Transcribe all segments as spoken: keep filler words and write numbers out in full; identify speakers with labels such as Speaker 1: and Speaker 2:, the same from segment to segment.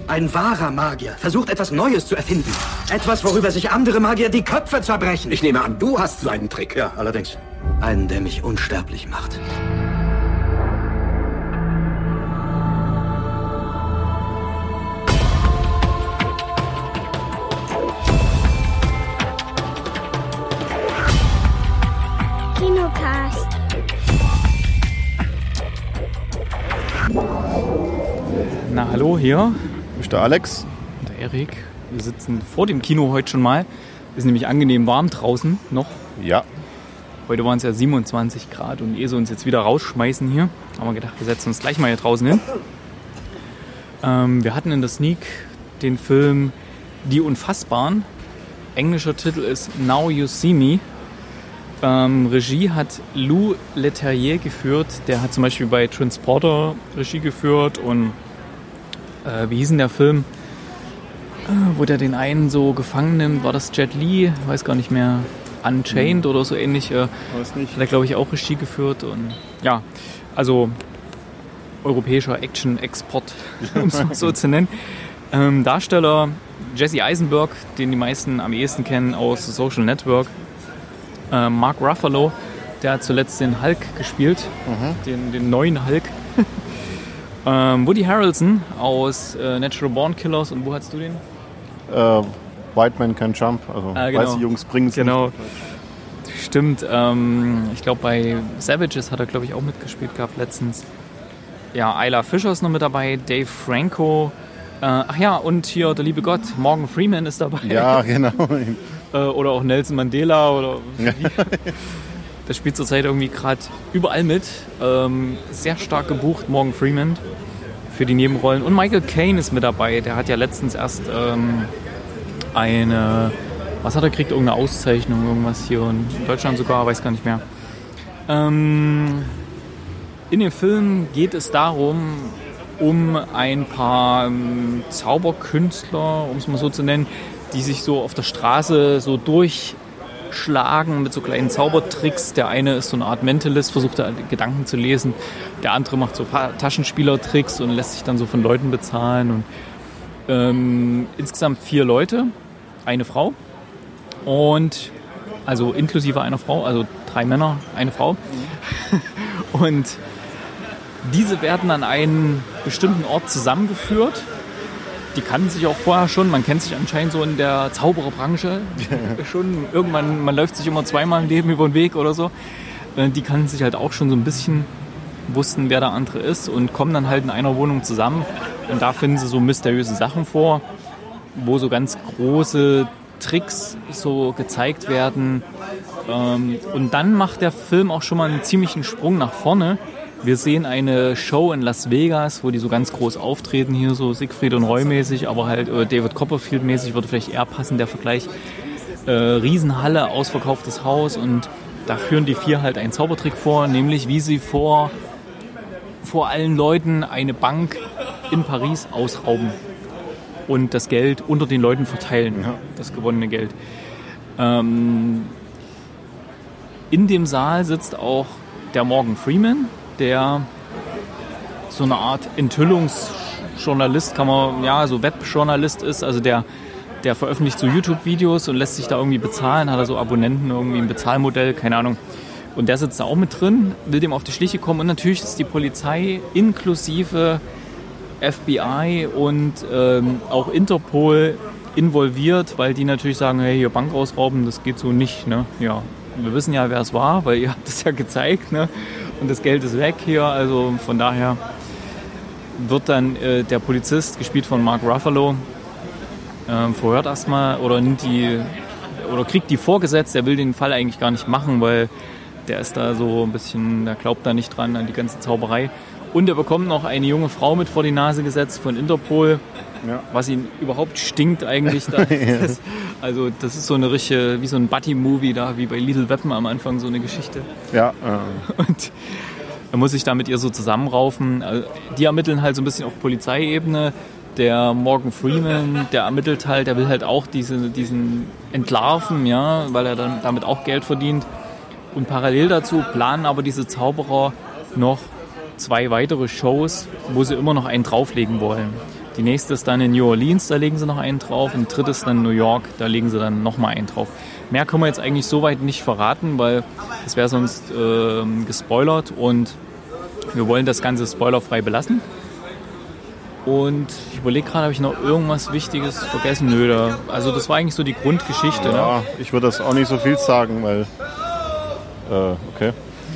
Speaker 1: Ein wahrer Magier versucht etwas Neues zu erfinden. Etwas, worüber sich andere Magier die Köpfe zerbrechen.
Speaker 2: Ich nehme an, du hast so einen Trick.
Speaker 1: Ja, allerdings. Einen, der mich unsterblich macht.
Speaker 3: Kinocast.
Speaker 4: Na, hallo, hier
Speaker 5: ist der Alex
Speaker 4: und der Erik. Wir sitzen vor dem Kino heute schon mal. Ist nämlich angenehm warm draußen noch.
Speaker 5: Ja.
Speaker 4: Heute waren es ja siebenundzwanzig Grad und ehe sie uns jetzt wieder rausschmeißen hier, haben wir gedacht, wir setzen uns gleich mal hier draußen hin. Ähm, wir hatten in der Sneak den Film Die Unfassbaren. Englischer Titel ist Now You See Me. Ähm, Regie hat Lou Leterrier geführt. Der hat zum Beispiel bei Transporter Regie geführt und äh, wie hieß denn der Film, äh, wo der den einen so gefangen nimmt? War das Jet Li? Weiß gar nicht mehr. Unchained mhm. oder so ähnlich. Äh,
Speaker 5: Weiß nicht.
Speaker 4: Hat er, glaube ich, auch Regie geführt. Und ja, also europäischer Action-Export, um es mal so zu nennen. Ähm, Darsteller Jesse Eisenberg, den die meisten am ehesten kennen aus Social Network. Äh, Mark Ruffalo, der hat zuletzt den Hulk gespielt, mhm. den, den neuen Hulk. ähm, Woody Harrelson aus äh, Natural Born Killers. Und wo hast du den?
Speaker 5: Äh, White Man Can Jump, also
Speaker 4: ah, genau.
Speaker 5: weiße Jungs bringen es
Speaker 4: genau.
Speaker 5: nicht.
Speaker 4: Stimmt, ähm, ich glaube bei Savages hat er, glaube ich, auch mitgespielt gehabt letztens. Ja, Isla Fisher ist noch mit dabei, Dave Franco. Äh, ach ja, und hier der liebe Gott, Morgan Freeman ist dabei.
Speaker 5: Ja, genau.
Speaker 4: äh, oder auch Nelson Mandela. Oder wie. Der spielt zurzeit irgendwie gerade überall mit. Ähm, sehr stark gebucht, Morgan Freeman, für die Nebenrollen. Und Michael Caine ist mit dabei. Der hat ja letztens erst ähm, eine, was hat er gekriegt? Irgendeine Auszeichnung, irgendwas hier in Deutschland sogar, weiß gar nicht mehr. Ähm, in dem Film geht es darum, um ein paar ähm, Zauberkünstler, um es mal so zu nennen, die sich so auf der Straße so durchschlagen mit so kleinen Zaubertricks. Der eine ist so eine Art Mentalist, versucht da Gedanken zu lesen. Der andere macht so ein paar Taschenspielertricks und lässt sich dann so von Leuten bezahlen. Und ähm, insgesamt vier Leute, eine Frau und also inklusive einer Frau, also drei Männer, eine Frau. Und diese werden an einen bestimmten Ort zusammengeführt. Die kannten sich auch vorher schon. Man kennt sich anscheinend so in der Zaubererbranche schon. Irgendwann, man läuft sich immer zweimal im Leben über den Weg oder so. Die kannten sich halt auch schon so ein bisschen, wussten, wer der andere ist und kommen dann halt in einer Wohnung zusammen. Und da finden sie so mysteriöse Sachen vor, wo so ganz große Tricks so gezeigt werden. Und dann macht der Film auch schon mal einen ziemlichen Sprung nach vorne. Wir sehen eine Show in Las Vegas, wo die so ganz groß auftreten, hier so Siegfried und Roy mäßig, aber halt äh, David Copperfield mäßig, würde vielleicht eher passen, der Vergleich. Äh, Riesenhalle, ausverkauftes Haus und da führen die vier halt einen Zaubertrick vor, nämlich wie sie vor, vor allen Leuten eine Bank in Paris ausrauben und das Geld unter den Leuten verteilen, ja. Das gewonnene Geld. Ähm, in dem Saal sitzt auch der Morgan Freeman, der so eine Art Enthüllungsjournalist, kann man, ja, so Webjournalist ist, also der, der veröffentlicht so YouTube-Videos und lässt sich da irgendwie bezahlen, hat er so Abonnenten, irgendwie ein Bezahlmodell, keine Ahnung. Und der sitzt da auch mit drin, will dem auf die Schliche kommen und natürlich ist die Polizei inklusive F B I und ähm, auch Interpol involviert, weil die natürlich sagen, hey, hier Bank ausrauben, das geht so nicht, ne, ja. Wir wissen ja, wer es war, weil ihr habt es ja gezeigt, ne? Und das Geld ist weg hier, also von daher wird dann äh, der Polizist, gespielt von Mark Ruffalo, äh, verhört erstmal oder nimmt die oder kriegt die vorgesetzt. Der will den Fall eigentlich gar nicht machen, weil der ist da so ein bisschen, der glaubt da nicht dran an die ganze Zauberei. Und er bekommt noch eine junge Frau mit vor die Nase gesetzt von Interpol, ja. Was ihn überhaupt stinkt eigentlich da.
Speaker 5: Ja.
Speaker 4: Das, also das ist so eine richtige, wie so ein Buddy-Movie da, wie bei Little Weapon am Anfang so eine Geschichte.
Speaker 5: Ja. Äh.
Speaker 4: Und er muss sich da mit ihr so zusammenraufen. Also, die ermitteln halt so ein bisschen auf Polizeiebene. Der Morgan Freeman, der ermittelt halt, der will halt auch diese, diesen entlarven, ja, weil er dann damit auch Geld verdient. Und parallel dazu planen aber diese Zauberer noch zwei weitere Shows, wo sie immer noch einen drauflegen wollen. Die nächste ist dann in New Orleans, da legen sie noch einen drauf. Und die dritte ist dann in New York, da legen sie dann nochmal einen drauf. Mehr können wir jetzt eigentlich soweit nicht verraten, weil das wäre sonst äh, gespoilert und wir wollen das Ganze spoilerfrei belassen. Und ich überlege gerade, habe ich noch irgendwas Wichtiges vergessen? Nö, da, also das war eigentlich so die Grundgeschichte.
Speaker 5: Ja,
Speaker 4: ne?
Speaker 5: Ich würde das auch nicht so viel sagen, weil... Äh, okay.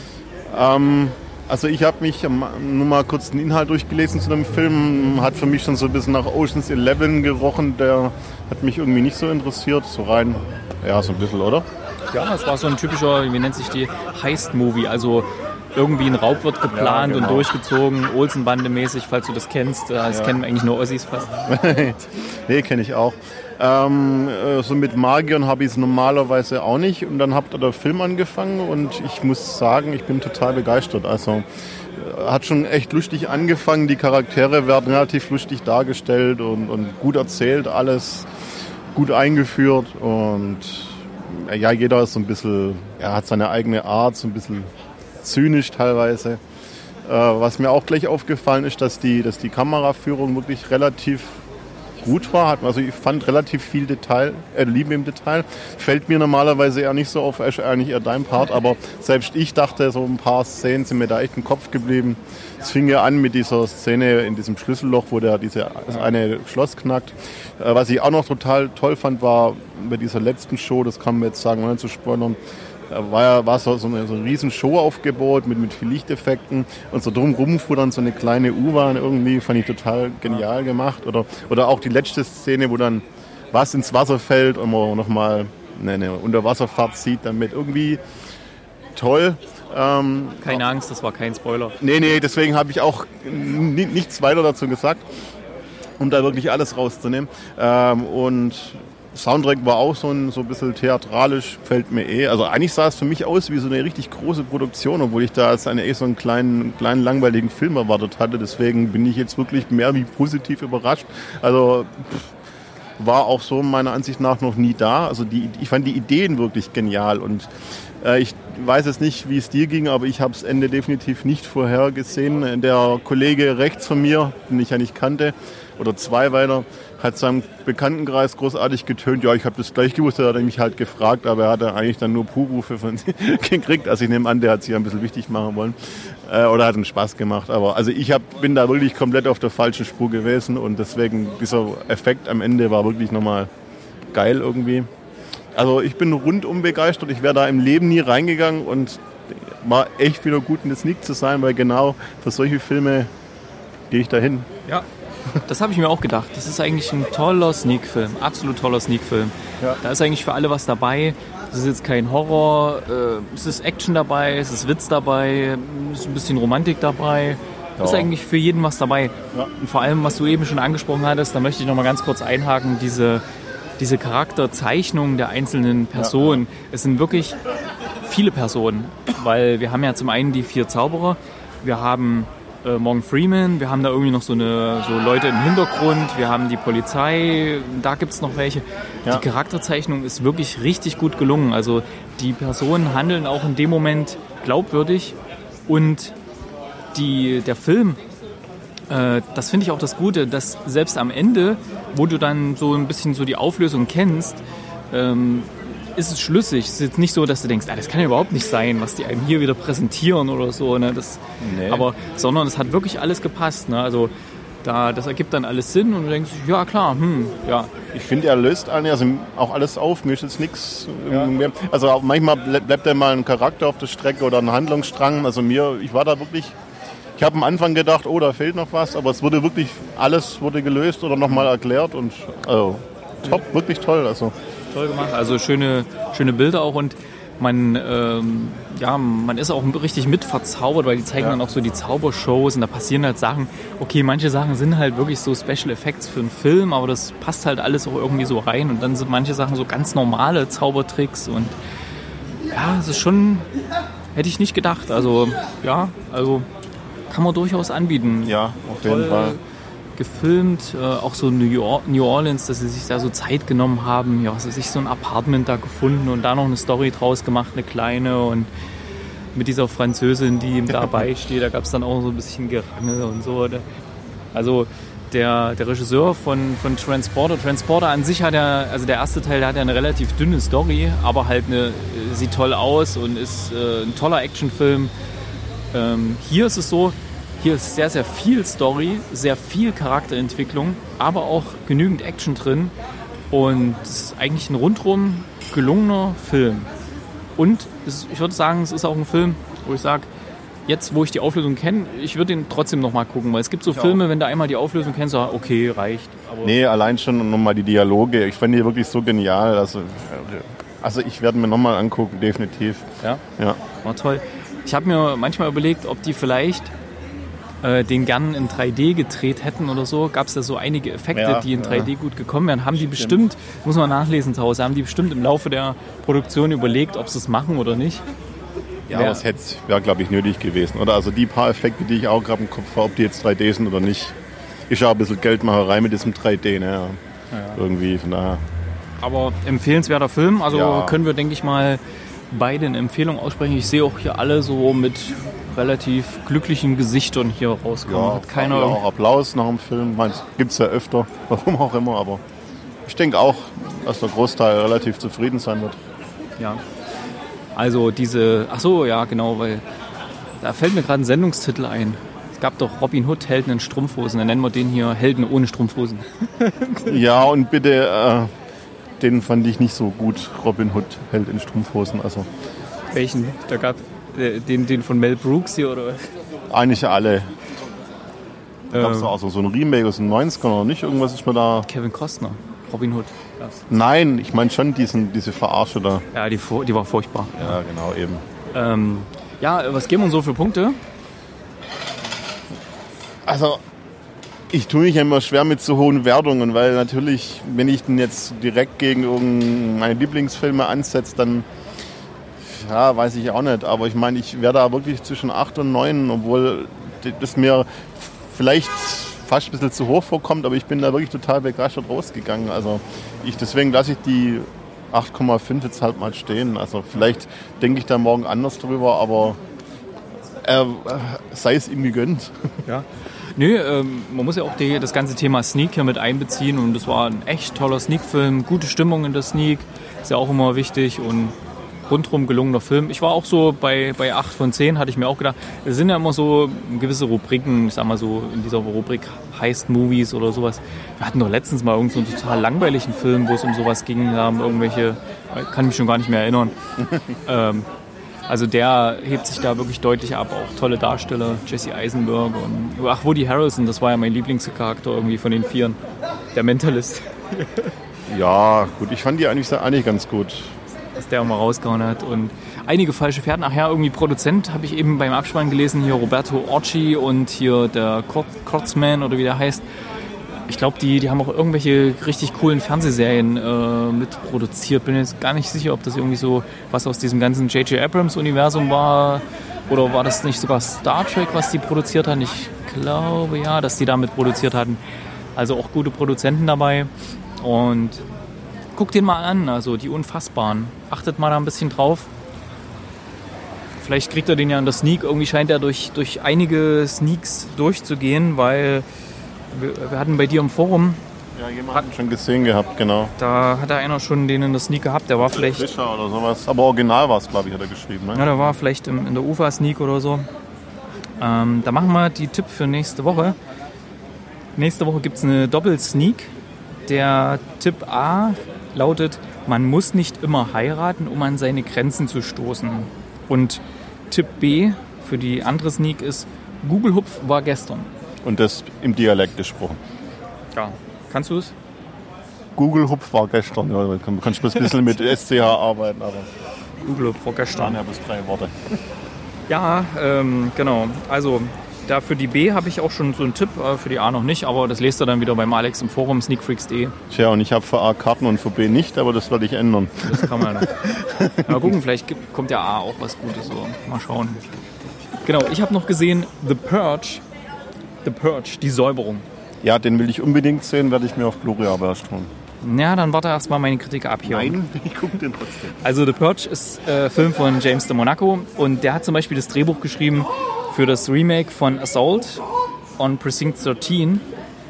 Speaker 5: Ähm, also ich habe mich nur mal kurz den Inhalt durchgelesen zu dem Film. Hat für mich schon so ein bisschen nach Ocean's Eleven gerochen. Der hat mich irgendwie nicht so interessiert. So rein, ja, so ein bisschen, oder?
Speaker 4: Ja, es war so ein typischer, wie nennt sich die, Heist-Movie. Also irgendwie ein Raub wird geplant ja, genau. und durchgezogen, Olsen-Bande-mäßig, falls du das kennst. Das ja. kennen eigentlich nur Ossis fast.
Speaker 5: Nee, kenne ich auch. Ähm, so mit Magiern habe ich es normalerweise auch nicht. Und dann hat der Film angefangen und ich muss sagen, ich bin total begeistert. Also hat schon echt lustig angefangen. Die Charaktere werden relativ lustig dargestellt und, und gut erzählt, alles gut eingeführt. Und ja, jeder ist so ein bisschen, er hat seine eigene Art, so ein bisschen zynisch teilweise. Äh, was mir auch gleich aufgefallen ist, dass die, dass die Kameraführung wirklich relativ gut war. Also ich fand relativ viel Detail, äh, Liebe im Detail. Fällt mir normalerweise eher nicht so auf, ist eigentlich eher dein Part, aber selbst ich dachte, so ein paar Szenen sind mir da echt im Kopf geblieben. Es fing ja an mit dieser Szene in diesem Schlüsselloch, wo der diese, das eine Schloss knackt. Äh, was ich auch noch total toll fand, war bei dieser letzten Show, das kann man jetzt sagen, ohne zu spoilern, war ja war so, so, eine, so eine riesen Show aufgebaut mit, mit viel Lichteffekten und so drumherum fuhr dann so eine kleine U-Bahn irgendwie, fand ich total genial gemacht. Oder, oder auch die letzte Szene, wo dann was ins Wasser fällt und man nochmal eine, eine Unterwasserfahrt sieht, damit irgendwie toll. Ähm,
Speaker 4: Keine Angst, das war kein Spoiler.
Speaker 5: Nee, nee, deswegen habe ich auch n- nichts weiter dazu gesagt, um da wirklich alles rauszunehmen. Ähm, und Soundtrack war auch so ein, so ein bisschen theatralisch, gefällt mir eh. Also eigentlich sah es für mich aus wie so eine richtig große Produktion, obwohl ich da als eine, eh so einen kleinen, kleinen, langweiligen Film erwartet hatte. Deswegen bin ich jetzt wirklich mehr wie positiv überrascht. Also pff, war auch so meiner Ansicht nach noch nie da. Also die, ich fand die Ideen wirklich genial und äh, ich weiß jetzt nicht, wie es dir ging, aber ich habe das Ende definitiv nicht vorhergesehen. Der Kollege rechts von mir, den ich ja nicht kannte, oder zwei weiter, hat seinem Bekanntenkreis großartig getönt. Ja, ich habe das gleich gewusst, da hat er mich halt gefragt, aber er hatte eigentlich dann nur Puhrufe von gekriegt. Also ich nehme an, der hat sich ein bisschen wichtig machen wollen äh, oder hat einen Spaß gemacht. Aber also ich hab, bin da wirklich komplett auf der falschen Spur gewesen und deswegen dieser Effekt am Ende war wirklich nochmal geil irgendwie. Also ich bin rundum begeistert. Ich wäre da im Leben nie reingegangen und war echt wieder gut in der Sneak zu sein, weil genau für solche Filme gehe ich da hin.
Speaker 4: Ja. Das habe ich mir auch gedacht. Das ist eigentlich ein toller Sneak-Film, absolut toller Sneak-Film. Ja. Da ist eigentlich für alle was dabei. Es ist jetzt kein Horror, äh, es ist Action dabei, es ist Witz dabei, es ist ein bisschen Romantik dabei. Ja. Ist eigentlich für jeden was dabei. Ja. Und vor allem, was du eben schon angesprochen hattest, da möchte ich noch mal ganz kurz einhaken, diese, diese Charakterzeichnungen der einzelnen Personen. Ja. Es sind wirklich viele Personen, weil wir haben ja zum einen die vier Zauberer, wir haben Äh, Morgan Freeman, wir haben da irgendwie noch so, eine, so Leute im Hintergrund, wir haben die Polizei, da gibt es noch welche. Ja. Die Charakterzeichnung ist wirklich richtig gut gelungen. Also die Personen handeln auch in dem Moment glaubwürdig und die, der Film, äh, das finde ich auch das Gute, dass selbst am Ende, wo du dann so ein bisschen so die Auflösung kennst, ähm, ist es schlüssig. Es ist jetzt nicht so, dass du denkst, ah, das kann ja überhaupt nicht sein, was die einem hier wieder präsentieren oder so. Ne? Das, nee. Aber, sondern es hat wirklich alles gepasst. Ne? Also da, das ergibt dann alles Sinn und du denkst, ja klar, hm, ja.
Speaker 5: Ich finde, er löst also auch alles auf, mir ist jetzt nichts ja. mehr. Also manchmal bleibt da mal ein Charakter auf der Strecke oder ein Handlungsstrang. Also mir, ich war da wirklich, ich habe am Anfang gedacht, oh, da fehlt noch was, aber es wurde wirklich, alles wurde gelöst oder nochmal erklärt und also, top, wirklich toll. Also.
Speaker 4: Toll gemacht, also schöne, schöne Bilder auch und man, ähm, ja, man ist auch richtig mit verzaubert, weil die zeigen ja. dann auch so die Zaubershows und da passieren halt Sachen, okay, manche Sachen sind halt wirklich so Special Effects für einen Film, aber das passt halt alles auch irgendwie so rein und dann sind manche Sachen so ganz normale Zaubertricks und ja, es ist schon, hätte ich nicht gedacht, also ja, also kann man durchaus anbieten.
Speaker 5: Ja, auf jeden
Speaker 4: Toll
Speaker 5: Fall.
Speaker 4: Gefilmt, äh, auch so New, York, New Orleans, dass sie sich da so Zeit genommen haben, ja, was weiß ich, so ein Apartment da gefunden und da noch eine Story draus gemacht, eine kleine und mit dieser Französin, die ihm dabei steht, da gab es dann auch so ein bisschen Gerangel und so. Also der, der Regisseur von, von Transporter. Transporter an sich hat ja, also der erste Teil, der hat ja eine relativ dünne Story, aber halt eine, sieht toll aus und ist äh, ein toller Actionfilm. Ähm, hier ist es so, hier ist sehr, sehr viel Story, sehr viel Charakterentwicklung, aber auch genügend Action drin. Und es ist eigentlich ein rundrum gelungener Film. Und es, ich würde sagen, es ist auch ein Film, wo ich sage, jetzt, wo ich die Auflösung kenne, ich würde ihn trotzdem nochmal gucken. Weil es gibt so Filme, wenn du einmal die Auflösung kennst, so, okay, reicht. Aber
Speaker 5: nee, allein schon nochmal die Dialoge. Ich fand die wirklich so genial. Also, also ich werde mir nochmal angucken, definitiv.
Speaker 4: Ja?
Speaker 5: Ja.
Speaker 4: War toll. Ich habe mir manchmal überlegt, ob die vielleicht äh, den gern in drei D gedreht hätten oder so. Gab es da so einige Effekte, ja, die in drei D ja. gut gekommen wären. Haben die bestimmt, muss man nachlesen zu Hause, haben die bestimmt im Laufe der Produktion überlegt, ob sie es machen oder nicht.
Speaker 5: Ja, aber es wäre, glaube ich, nötig gewesen. Oder also die paar Effekte, die ich auch gerade im Kopf habe, ob die jetzt drei D sind oder nicht. Ist ja ein bisschen Geldmacherei mit diesem drei D, ne? Ja. Ja. Irgendwie, von daher.
Speaker 4: Aber empfehlenswerter Film. Also
Speaker 5: ja.
Speaker 4: können wir, denke ich mal, beide eine Empfehlung aussprechen. Ich sehe auch hier alle so mit relativ glücklichen Gesichtern hier rauskommen.
Speaker 5: Ja,
Speaker 4: Hat keiner
Speaker 5: ja, auch Applaus nach dem Film. Gibt es ja öfter, warum auch immer. Aber ich denke auch, dass der Großteil relativ zufrieden sein wird.
Speaker 4: Ja. Also diese, ach so, ja genau, weil da fällt mir gerade ein Sendungstitel ein. Es gab doch Robin Hood, Helden in Strumpfhosen. Dann nennen wir den hier Helden ohne Strumpfhosen.
Speaker 5: Ja, und bitte, äh, den fand ich nicht so gut, Robin Hood, Held in Strumpfhosen. Also.
Speaker 4: Welchen? Da gab äh, den, den von Mel Brooks hier, oder?
Speaker 5: Eigentlich alle. Da gab es
Speaker 4: Ähm.
Speaker 5: auch so ein Remake aus den neunzigern oder nicht? Irgendwas ist mir da...
Speaker 4: Kevin Costner, Robin Hood. Das.
Speaker 5: Nein, ich meine schon diesen, diese Verarsche da.
Speaker 4: Ja, die, die war furchtbar.
Speaker 5: Ja, genau, eben.
Speaker 4: Ähm, ja, was geben wir uns so für Punkte?
Speaker 5: Also, ich tue mich ja immer schwer mit so hohen Wertungen, weil natürlich, wenn ich den jetzt direkt gegen meine Lieblingsfilme ansetze, dann, ja, weiß ich auch nicht. Aber ich meine, ich wäre da wirklich zwischen acht und neun, obwohl das mir vielleicht fast ein bisschen zu hoch vorkommt, aber ich bin da wirklich total begeistert rausgegangen. Also ich, deswegen lasse ich die acht Komma fünf jetzt halt mal stehen. Also vielleicht denke ich da morgen anders drüber, aber äh, sei es ihm gegönnt.
Speaker 4: Ja. Nö, ähm, man muss ja auch die, das ganze Thema Sneak hier mit einbeziehen und das war ein echt toller Sneak-Film, gute Stimmung in der Sneak, ist ja auch immer wichtig und rundherum gelungener Film. Ich war auch so bei, bei acht von zehn, hatte ich mir auch gedacht. Es sind ja immer so gewisse Rubriken, ich sag mal so in dieser Rubrik Heist-Movies oder sowas. Wir hatten doch letztens mal irgendeinen so total langweiligen Film, wo es um sowas ging, da haben irgendwelche, kann mich schon gar nicht mehr erinnern. ähm, also der hebt sich da wirklich deutlich ab, auch tolle Darsteller, Jesse Eisenberg und ach, Woody Harrelson, das war ja mein Lieblingscharakter irgendwie von den Vieren, der Mentalist.
Speaker 5: Ja, gut, ich fand die eigentlich, eigentlich ganz gut.
Speaker 4: Was der auch mal rausgehauen hat. Und einige falsche Fährten. Ach ja, irgendwie Produzent, habe ich eben beim Abspann gelesen, hier Roberto Orci und hier der Kurtzman oder wie der heißt. Ich glaube, die, die haben auch irgendwelche richtig coolen Fernsehserien äh, mitproduziert. Bin jetzt gar nicht sicher, ob das irgendwie so was aus diesem ganzen J J Abrams-Universum war oder war das nicht sogar Star Trek, was die produziert haben. Ich glaube ja, dass die damit produziert hatten. Also auch gute Produzenten dabei. Und guckt den mal an, also die Unfassbaren. Achtet mal da ein bisschen drauf. Vielleicht kriegt er den ja in der Sneak. Irgendwie scheint er durch, durch einige Sneaks durchzugehen, weil wir, wir hatten bei dir im Forum...
Speaker 5: Ja, jemand hat ihn schon gesehen gehabt, genau.
Speaker 4: Da hat er einer schon den in der Sneak gehabt. Der war vielleicht...
Speaker 5: Fischer oder sowas. Aber original war es, glaube ich, hat er geschrieben. Ne?
Speaker 4: Ja, der war vielleicht im, in der U F A-Sneak oder so. Ähm, da machen wir die Tipp für nächste Woche. Nächste Woche gibt es eine Doppel-Sneak. Der Tipp A lautet, man muss nicht immer heiraten, um an seine Grenzen zu stoßen. Und Tipp B für die andere Sneak ist, Google-Hupf war gestern.
Speaker 5: Und das im Dialekt gesprochen.
Speaker 4: Ja, kannst du es?
Speaker 5: Google-Hupf war gestern. Ja, du kannst ein bisschen mit S C H arbeiten, aber
Speaker 4: Google-Hupf war gestern.
Speaker 5: Ja, bis drei Worte.
Speaker 4: Ja, ähm, genau. Also da für die B habe ich auch schon so einen Tipp, äh, für die A noch nicht, aber das lest ihr dann wieder beim Alex im Forum, sneakfreaks punkt de.
Speaker 5: Tja, und ich habe für A Karten und für B nicht, aber das werde ich ändern.
Speaker 4: Das kann man noch. Mal gucken, vielleicht gibt, kommt ja A auch was Gutes. So. Mal schauen. Genau, ich habe noch gesehen The Purge. The Purge, die Säuberung.
Speaker 5: Ja, den will ich unbedingt sehen, werde ich mir auf Blu-ray aber erst tun.
Speaker 4: Ja, dann warte erstmal meine Kritik ab hier.
Speaker 5: Nein, ich gucke den trotzdem.
Speaker 4: Also The Purge ist ein äh, Film von James de Monaco und der hat zum Beispiel das Drehbuch geschrieben für das Remake von Assault on Precinct dreizehn.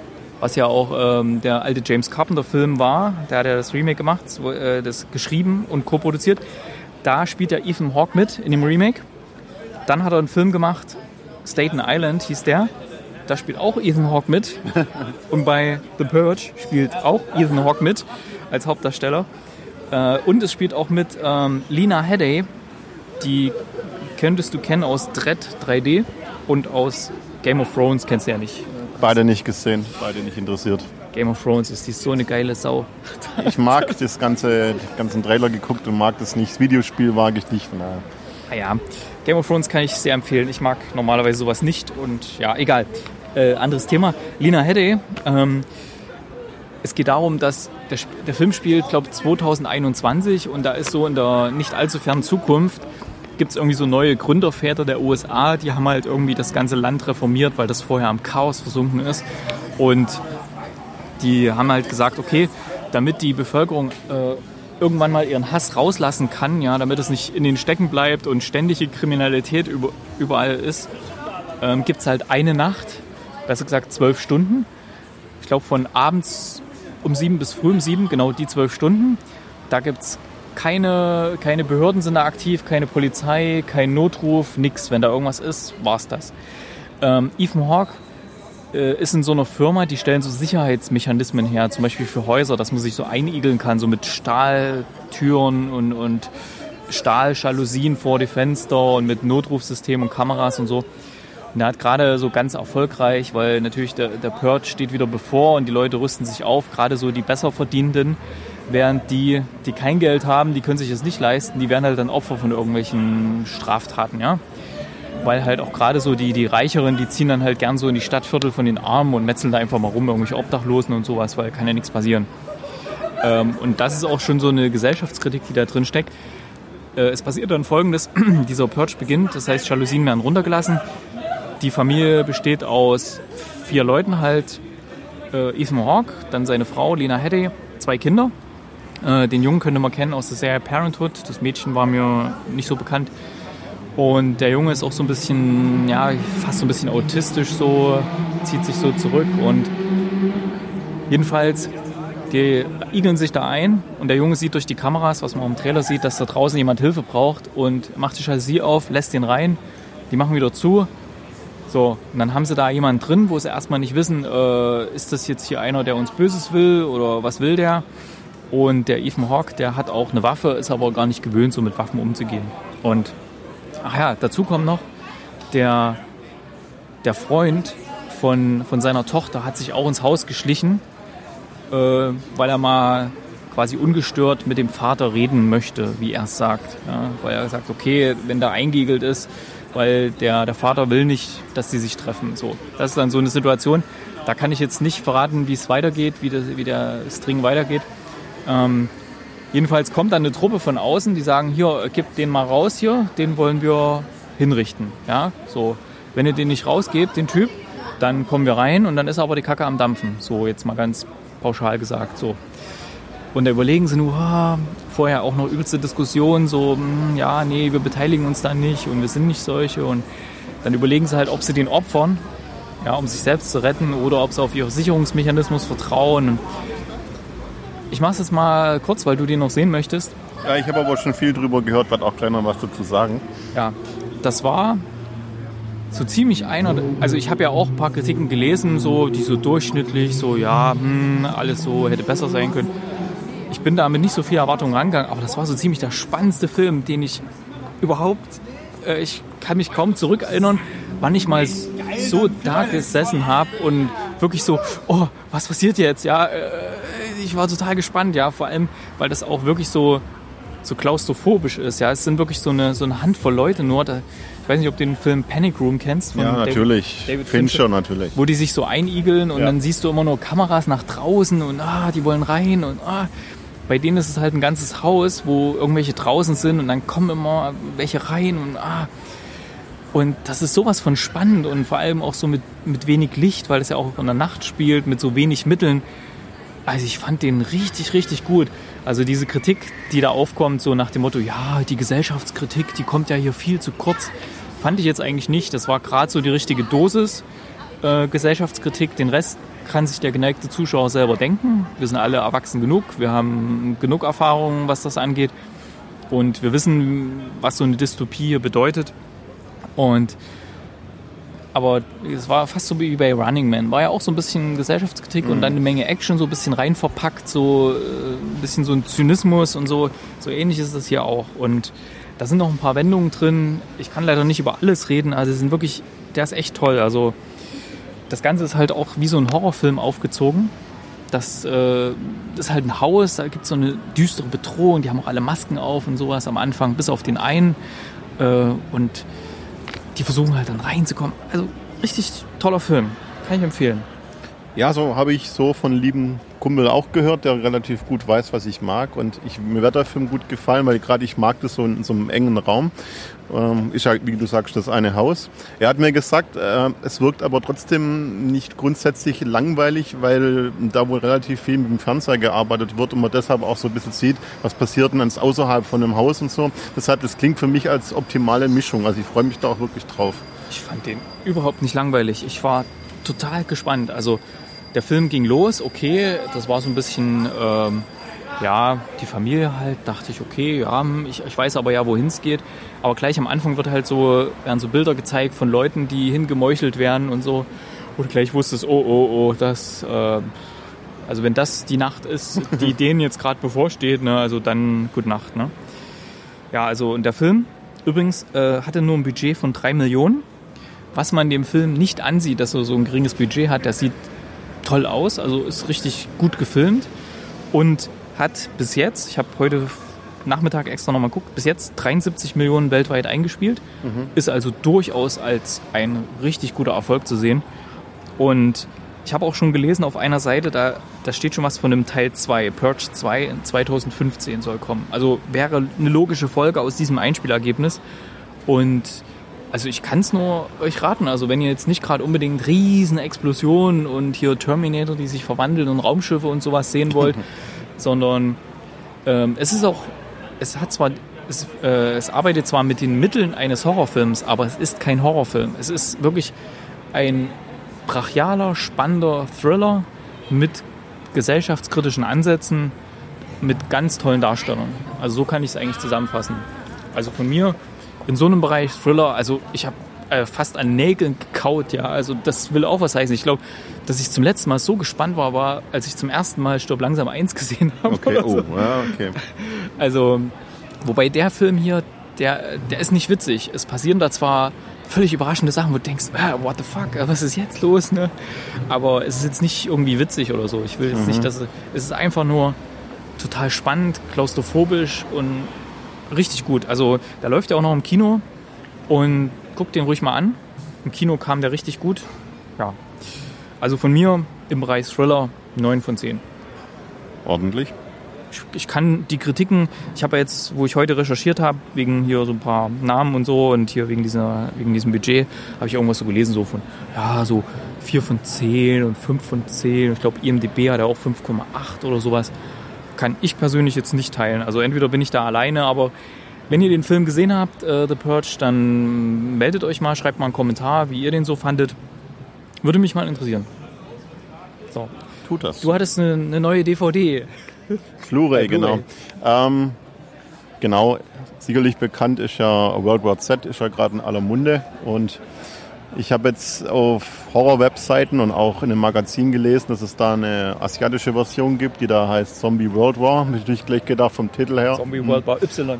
Speaker 4: was ja auch ähm, der alte James Carpenter-Film war. Der hat ja das Remake gemacht, so, äh, das geschrieben und co-produziert. Da spielt ja Ethan Hawke mit in dem Remake. Dann hat er einen Film gemacht, Staten Island hieß der. Da spielt auch Ethan Hawke mit. Und bei The Purge spielt auch Ethan Hawke mit als Hauptdarsteller. Äh, und es spielt auch mit ähm, Lena Headey. Die könntest du kennen aus Dredd drei D und aus Game of Thrones, kennst du ja nicht.
Speaker 5: Beide nicht gesehen, beide nicht interessiert.
Speaker 4: Game of Thrones ist die so eine geile Sau.
Speaker 5: Ich mag das ganze, den ganzen Trailer geguckt und mag das nicht. Das Videospiel mag ich nicht, von daher.
Speaker 4: Naja, Game of Thrones kann ich sehr empfehlen. Ich mag normalerweise sowas nicht und ja, egal. Äh, anderes Thema. Lena Headey. Ähm, es geht darum, dass der, der Film spielt, glaube ich, zwanzig einundzwanzig und da ist so in der nicht allzu fernen Zukunft gibt es irgendwie so neue Gründerväter der U S A, die haben halt irgendwie das ganze Land reformiert, weil das vorher am Chaos versunken ist. Und die haben halt gesagt, okay, damit die Bevölkerung äh, irgendwann mal ihren Hass rauslassen kann, ja, damit es nicht in den Stecken bleibt und ständige Kriminalität über, überall ist, ähm, gibt es halt eine Nacht, besser gesagt zwölf Stunden. Ich glaube von abends um sieben bis früh um sieben, genau die zwölf Stunden. Da gibt es keine, keine Behörden sind da aktiv, keine Polizei, kein Notruf, nix. Wenn da irgendwas ist, war's das. Ähm, Ethan Hawke äh, ist in so einer Firma, die stellen so Sicherheitsmechanismen her, zum Beispiel für Häuser, dass man sich so einigeln kann, so mit Stahltüren und, und Stahljalousien vor die Fenster und mit Notrufsystem und Kameras und so. Und er hat gerade so ganz erfolgreich, weil natürlich der, der Purge steht wieder bevor und die Leute rüsten sich auf, gerade so die Besserverdienenden. Während die, die kein Geld haben, die können sich das nicht leisten, die werden halt dann Opfer von irgendwelchen Straftaten, ja. Weil halt auch gerade so die, die Reicheren, die ziehen dann halt gern so in die Stadtviertel von den Armen und metzeln da einfach mal rum, irgendwelche Obdachlosen und sowas, weil kann ja nichts passieren. Ähm, und das ist auch schon so eine Gesellschaftskritik, die da drin steckt. Äh, es passiert dann Folgendes, dieser Purge beginnt, das heißt Jalousien werden runtergelassen. Die Familie besteht aus vier Leuten halt, äh, Ethan Hawke, dann seine Frau Lena Headey, zwei Kinder. Den Jungen könnte man kennen aus der Serie Parenthood. Das Mädchen war mir nicht so bekannt. Und der Junge ist auch so ein bisschen, ja, fast so ein bisschen autistisch so, zieht sich so zurück. Und jedenfalls, die igeln sich da ein. Und der Junge sieht durch die Kameras, was man im Trailer sieht, dass da draußen jemand Hilfe braucht. Und macht die Jalousie auf, lässt den rein. Die machen wieder zu. So, und dann haben sie da jemanden drin, wo sie erstmal nicht wissen, äh, ist das jetzt hier einer, der uns Böses will oder was will der? Und der Ethan Hawke, der hat auch eine Waffe, ist aber gar nicht gewöhnt, so mit Waffen umzugehen. Und, ach ja, dazu kommt noch, der, der Freund von, von seiner Tochter hat sich auch ins Haus geschlichen, äh, weil er mal quasi ungestört mit dem Vater reden möchte, wie er es sagt. Ja, weil er sagt, okay, wenn der eingeigelt ist, weil der, der Vater will nicht, dass sie sich treffen. So, das ist dann so eine Situation, da kann ich jetzt nicht verraten, wie es weitergeht, wie, das, wie der String weitergeht. Ähm, jedenfalls kommt dann eine Truppe von außen, die sagen, hier, gib den mal raus hier, den wollen wir hinrichten. Ja, so, wenn ihr den nicht rausgebt, den Typ, dann kommen wir rein und dann ist aber die Kacke am Dampfen. So, jetzt mal ganz pauschal gesagt, so. Und da überlegen sie nur, oh, vorher auch noch übelste Diskussion, so, mh, ja, nee, wir beteiligen uns da nicht und wir sind nicht solche. Und dann überlegen sie halt, ob sie den opfern, ja, um sich selbst zu retten oder ob sie auf ihren Sicherungsmechanismus vertrauen. Ich mache es jetzt mal kurz, weil du den noch sehen möchtest.
Speaker 5: Ja, ich habe aber schon viel drüber gehört, werde auch gleich noch was dazu sagen.
Speaker 4: Ja, das war so ziemlich einer, also ich habe ja auch ein paar Kritiken gelesen, so die so durchschnittlich, so ja, hm, alles so hätte besser sein können. Ich bin da mit nicht so viel Erwartungen rangegangen, aber das war so ziemlich der spannendste Film, den ich überhaupt, äh, ich kann mich kaum zurückerinnern, wann ich mal so da gesessen habe und wirklich so, oh, was passiert jetzt, ja, äh, ich war total gespannt, ja, vor allem, weil das auch wirklich so, so klaustrophobisch ist, ja, es sind wirklich so eine, so eine Handvoll Leute nur, da, ich weiß nicht, ob du den Film Panic Room kennst. Von
Speaker 5: ja, natürlich,
Speaker 4: David, David
Speaker 5: Fincher, Fincher natürlich.
Speaker 4: Wo die sich so einigeln und ja. Dann siehst du immer nur Kameras nach draußen und ah, die wollen rein und ah, bei denen ist es halt ein ganzes Haus, wo irgendwelche draußen sind und dann kommen immer welche rein und ah, und das ist sowas von spannend und vor allem auch so mit, mit wenig Licht, weil das ja auch in der Nacht spielt, mit so wenig Mitteln. Also ich fand den richtig, richtig gut. Also diese Kritik, die da aufkommt, so nach dem Motto, ja, die Gesellschaftskritik, die kommt ja hier viel zu kurz, fand ich jetzt eigentlich nicht. Das war gerade so die richtige Dosis äh, Gesellschaftskritik. Den Rest kann sich der geneigte Zuschauer selber denken. Wir sind alle erwachsen genug, wir haben genug Erfahrung, was das angeht. Und wir wissen, was so eine Dystopie hier bedeutet. Und aber es war fast so wie bei Running Man. War ja auch so ein bisschen Gesellschaftskritik mhm. und dann eine Menge Action, so ein bisschen rein verpackt, so ein bisschen so ein Zynismus und so. So ähnlich ist das hier auch. Und da sind noch ein paar Wendungen drin. Ich kann leider nicht über alles reden. Also, sind wirklich, der ist echt toll. Also, das Ganze ist halt auch wie so ein Horrorfilm aufgezogen. Das, äh, das ist halt ein Haus, da gibt es so eine düstere Bedrohung, die haben auch alle Masken auf und sowas am Anfang, bis auf den einen. Äh, und die versuchen halt dann reinzukommen. Also richtig toller Film, kann ich empfehlen.
Speaker 5: Ja, so habe ich so von lieben Kumpel auch gehört, der relativ gut weiß, was ich mag. Und ich, mir wird der Film gut gefallen, weil gerade ich mag das so in so einem engen Raum. Ähm, ist ja, wie du sagst, das eine Haus. Er hat mir gesagt, äh, es wirkt aber trotzdem nicht grundsätzlich langweilig, weil da wohl relativ viel mit dem Fernseher gearbeitet wird und man deshalb auch so ein bisschen sieht, was passiert denn ans außerhalb von dem Haus und so. Deshalb, das klingt für mich als optimale Mischung. Also ich freue mich da auch wirklich drauf.
Speaker 4: Ich fand den überhaupt nicht langweilig. Ich war total gespannt. Also der Film ging los, okay, das war so ein bisschen, ähm, ja, die Familie halt, dachte ich, okay, ja, ich, ich weiß aber ja, wohin es geht. Aber gleich am Anfang wird halt so, werden so Bilder gezeigt von Leuten, die hingemeuchelt werden und so. Und gleich wusstest, oh, oh, oh, das, äh, also wenn das die Nacht ist, die denen jetzt gerade bevorsteht, ne, also dann gute Nacht, ne. Ja, also und der Film übrigens äh, hatte nur ein Budget von drei Millionen. Was man dem Film nicht ansieht, dass er so ein geringes Budget hat, der sieht toll aus, also ist richtig gut gefilmt und hat bis jetzt, ich habe heute Nachmittag extra nochmal geguckt, bis jetzt dreiundsiebzig Millionen weltweit eingespielt, mhm. ist also durchaus als ein richtig guter Erfolg zu sehen. Und ich habe auch schon gelesen auf einer Seite, da, da steht schon was von einem Teil zwei, Purge zwei in zweitausendfünfzehn soll kommen. Also wäre eine logische Folge aus diesem Einspielergebnis. Und also ich kann es nur euch raten, also wenn ihr jetzt nicht gerade unbedingt riesen Explosionen und hier Terminator, die sich verwandeln und Raumschiffe und sowas sehen wollt, sondern ähm, es ist auch, es hat zwar, es, äh, es arbeitet zwar mit den Mitteln eines Horrorfilms, aber es ist kein Horrorfilm. Es ist wirklich ein brachialer, spannender Thriller mit gesellschaftskritischen Ansätzen, mit ganz tollen Darstellern. Also so kann ich es eigentlich zusammenfassen. Also von mir in so einem Bereich Thriller, also ich habe äh, fast an Nägeln gekaut, ja, also das will auch was heißen. Ich glaube, dass ich zum letzten Mal so gespannt war, war, als ich zum ersten Mal Stirb langsam eins gesehen habe.
Speaker 5: Okay, oh, so. Ja, okay.
Speaker 4: Also, wobei der Film hier, der, der ist nicht witzig. Es passieren da zwar völlig überraschende Sachen, wo du denkst, ah, what the fuck, was ist jetzt los, ne? Aber es ist jetzt nicht irgendwie witzig oder so. Ich will jetzt mhm. nicht, dass es, es ist einfach nur total spannend, klaustrophobisch und richtig gut. Also da läuft er auch noch im Kino und guckt den ruhig mal an. Im Kino kam der richtig gut. Ja. Also von mir im Bereich Thriller neun von zehn.
Speaker 5: Ordentlich.
Speaker 4: Ich, ich kann die Kritiken, ich habe ja jetzt, wo ich heute recherchiert habe, wegen hier so ein paar Namen und so und hier wegen, dieser, wegen diesem Budget, habe ich irgendwas so gelesen, so von, ja, so vier von zehn und fünf von zehn. Ich glaube, I M D B hat ja auch fünf Komma acht oder sowas. Kann ich persönlich jetzt nicht teilen. Also entweder bin ich da alleine, aber wenn ihr den Film gesehen habt, äh, The Purge, dann meldet euch mal, schreibt mal einen Kommentar, wie ihr den so fandet. Würde mich mal interessieren. So.
Speaker 5: Tut das.
Speaker 4: Du hattest eine, eine neue D V D.
Speaker 5: Blu-ray, genau. Ähm, genau, sicherlich bekannt ist ja World War Z, ist ja gerade in aller Munde und ich habe jetzt auf Horror-Webseiten und auch in einem Magazin gelesen, dass es da eine asiatische Version gibt, die da heißt Zombie World War. Habe ich natürlich gleich gedacht vom Titel her.
Speaker 4: Zombie World War Y.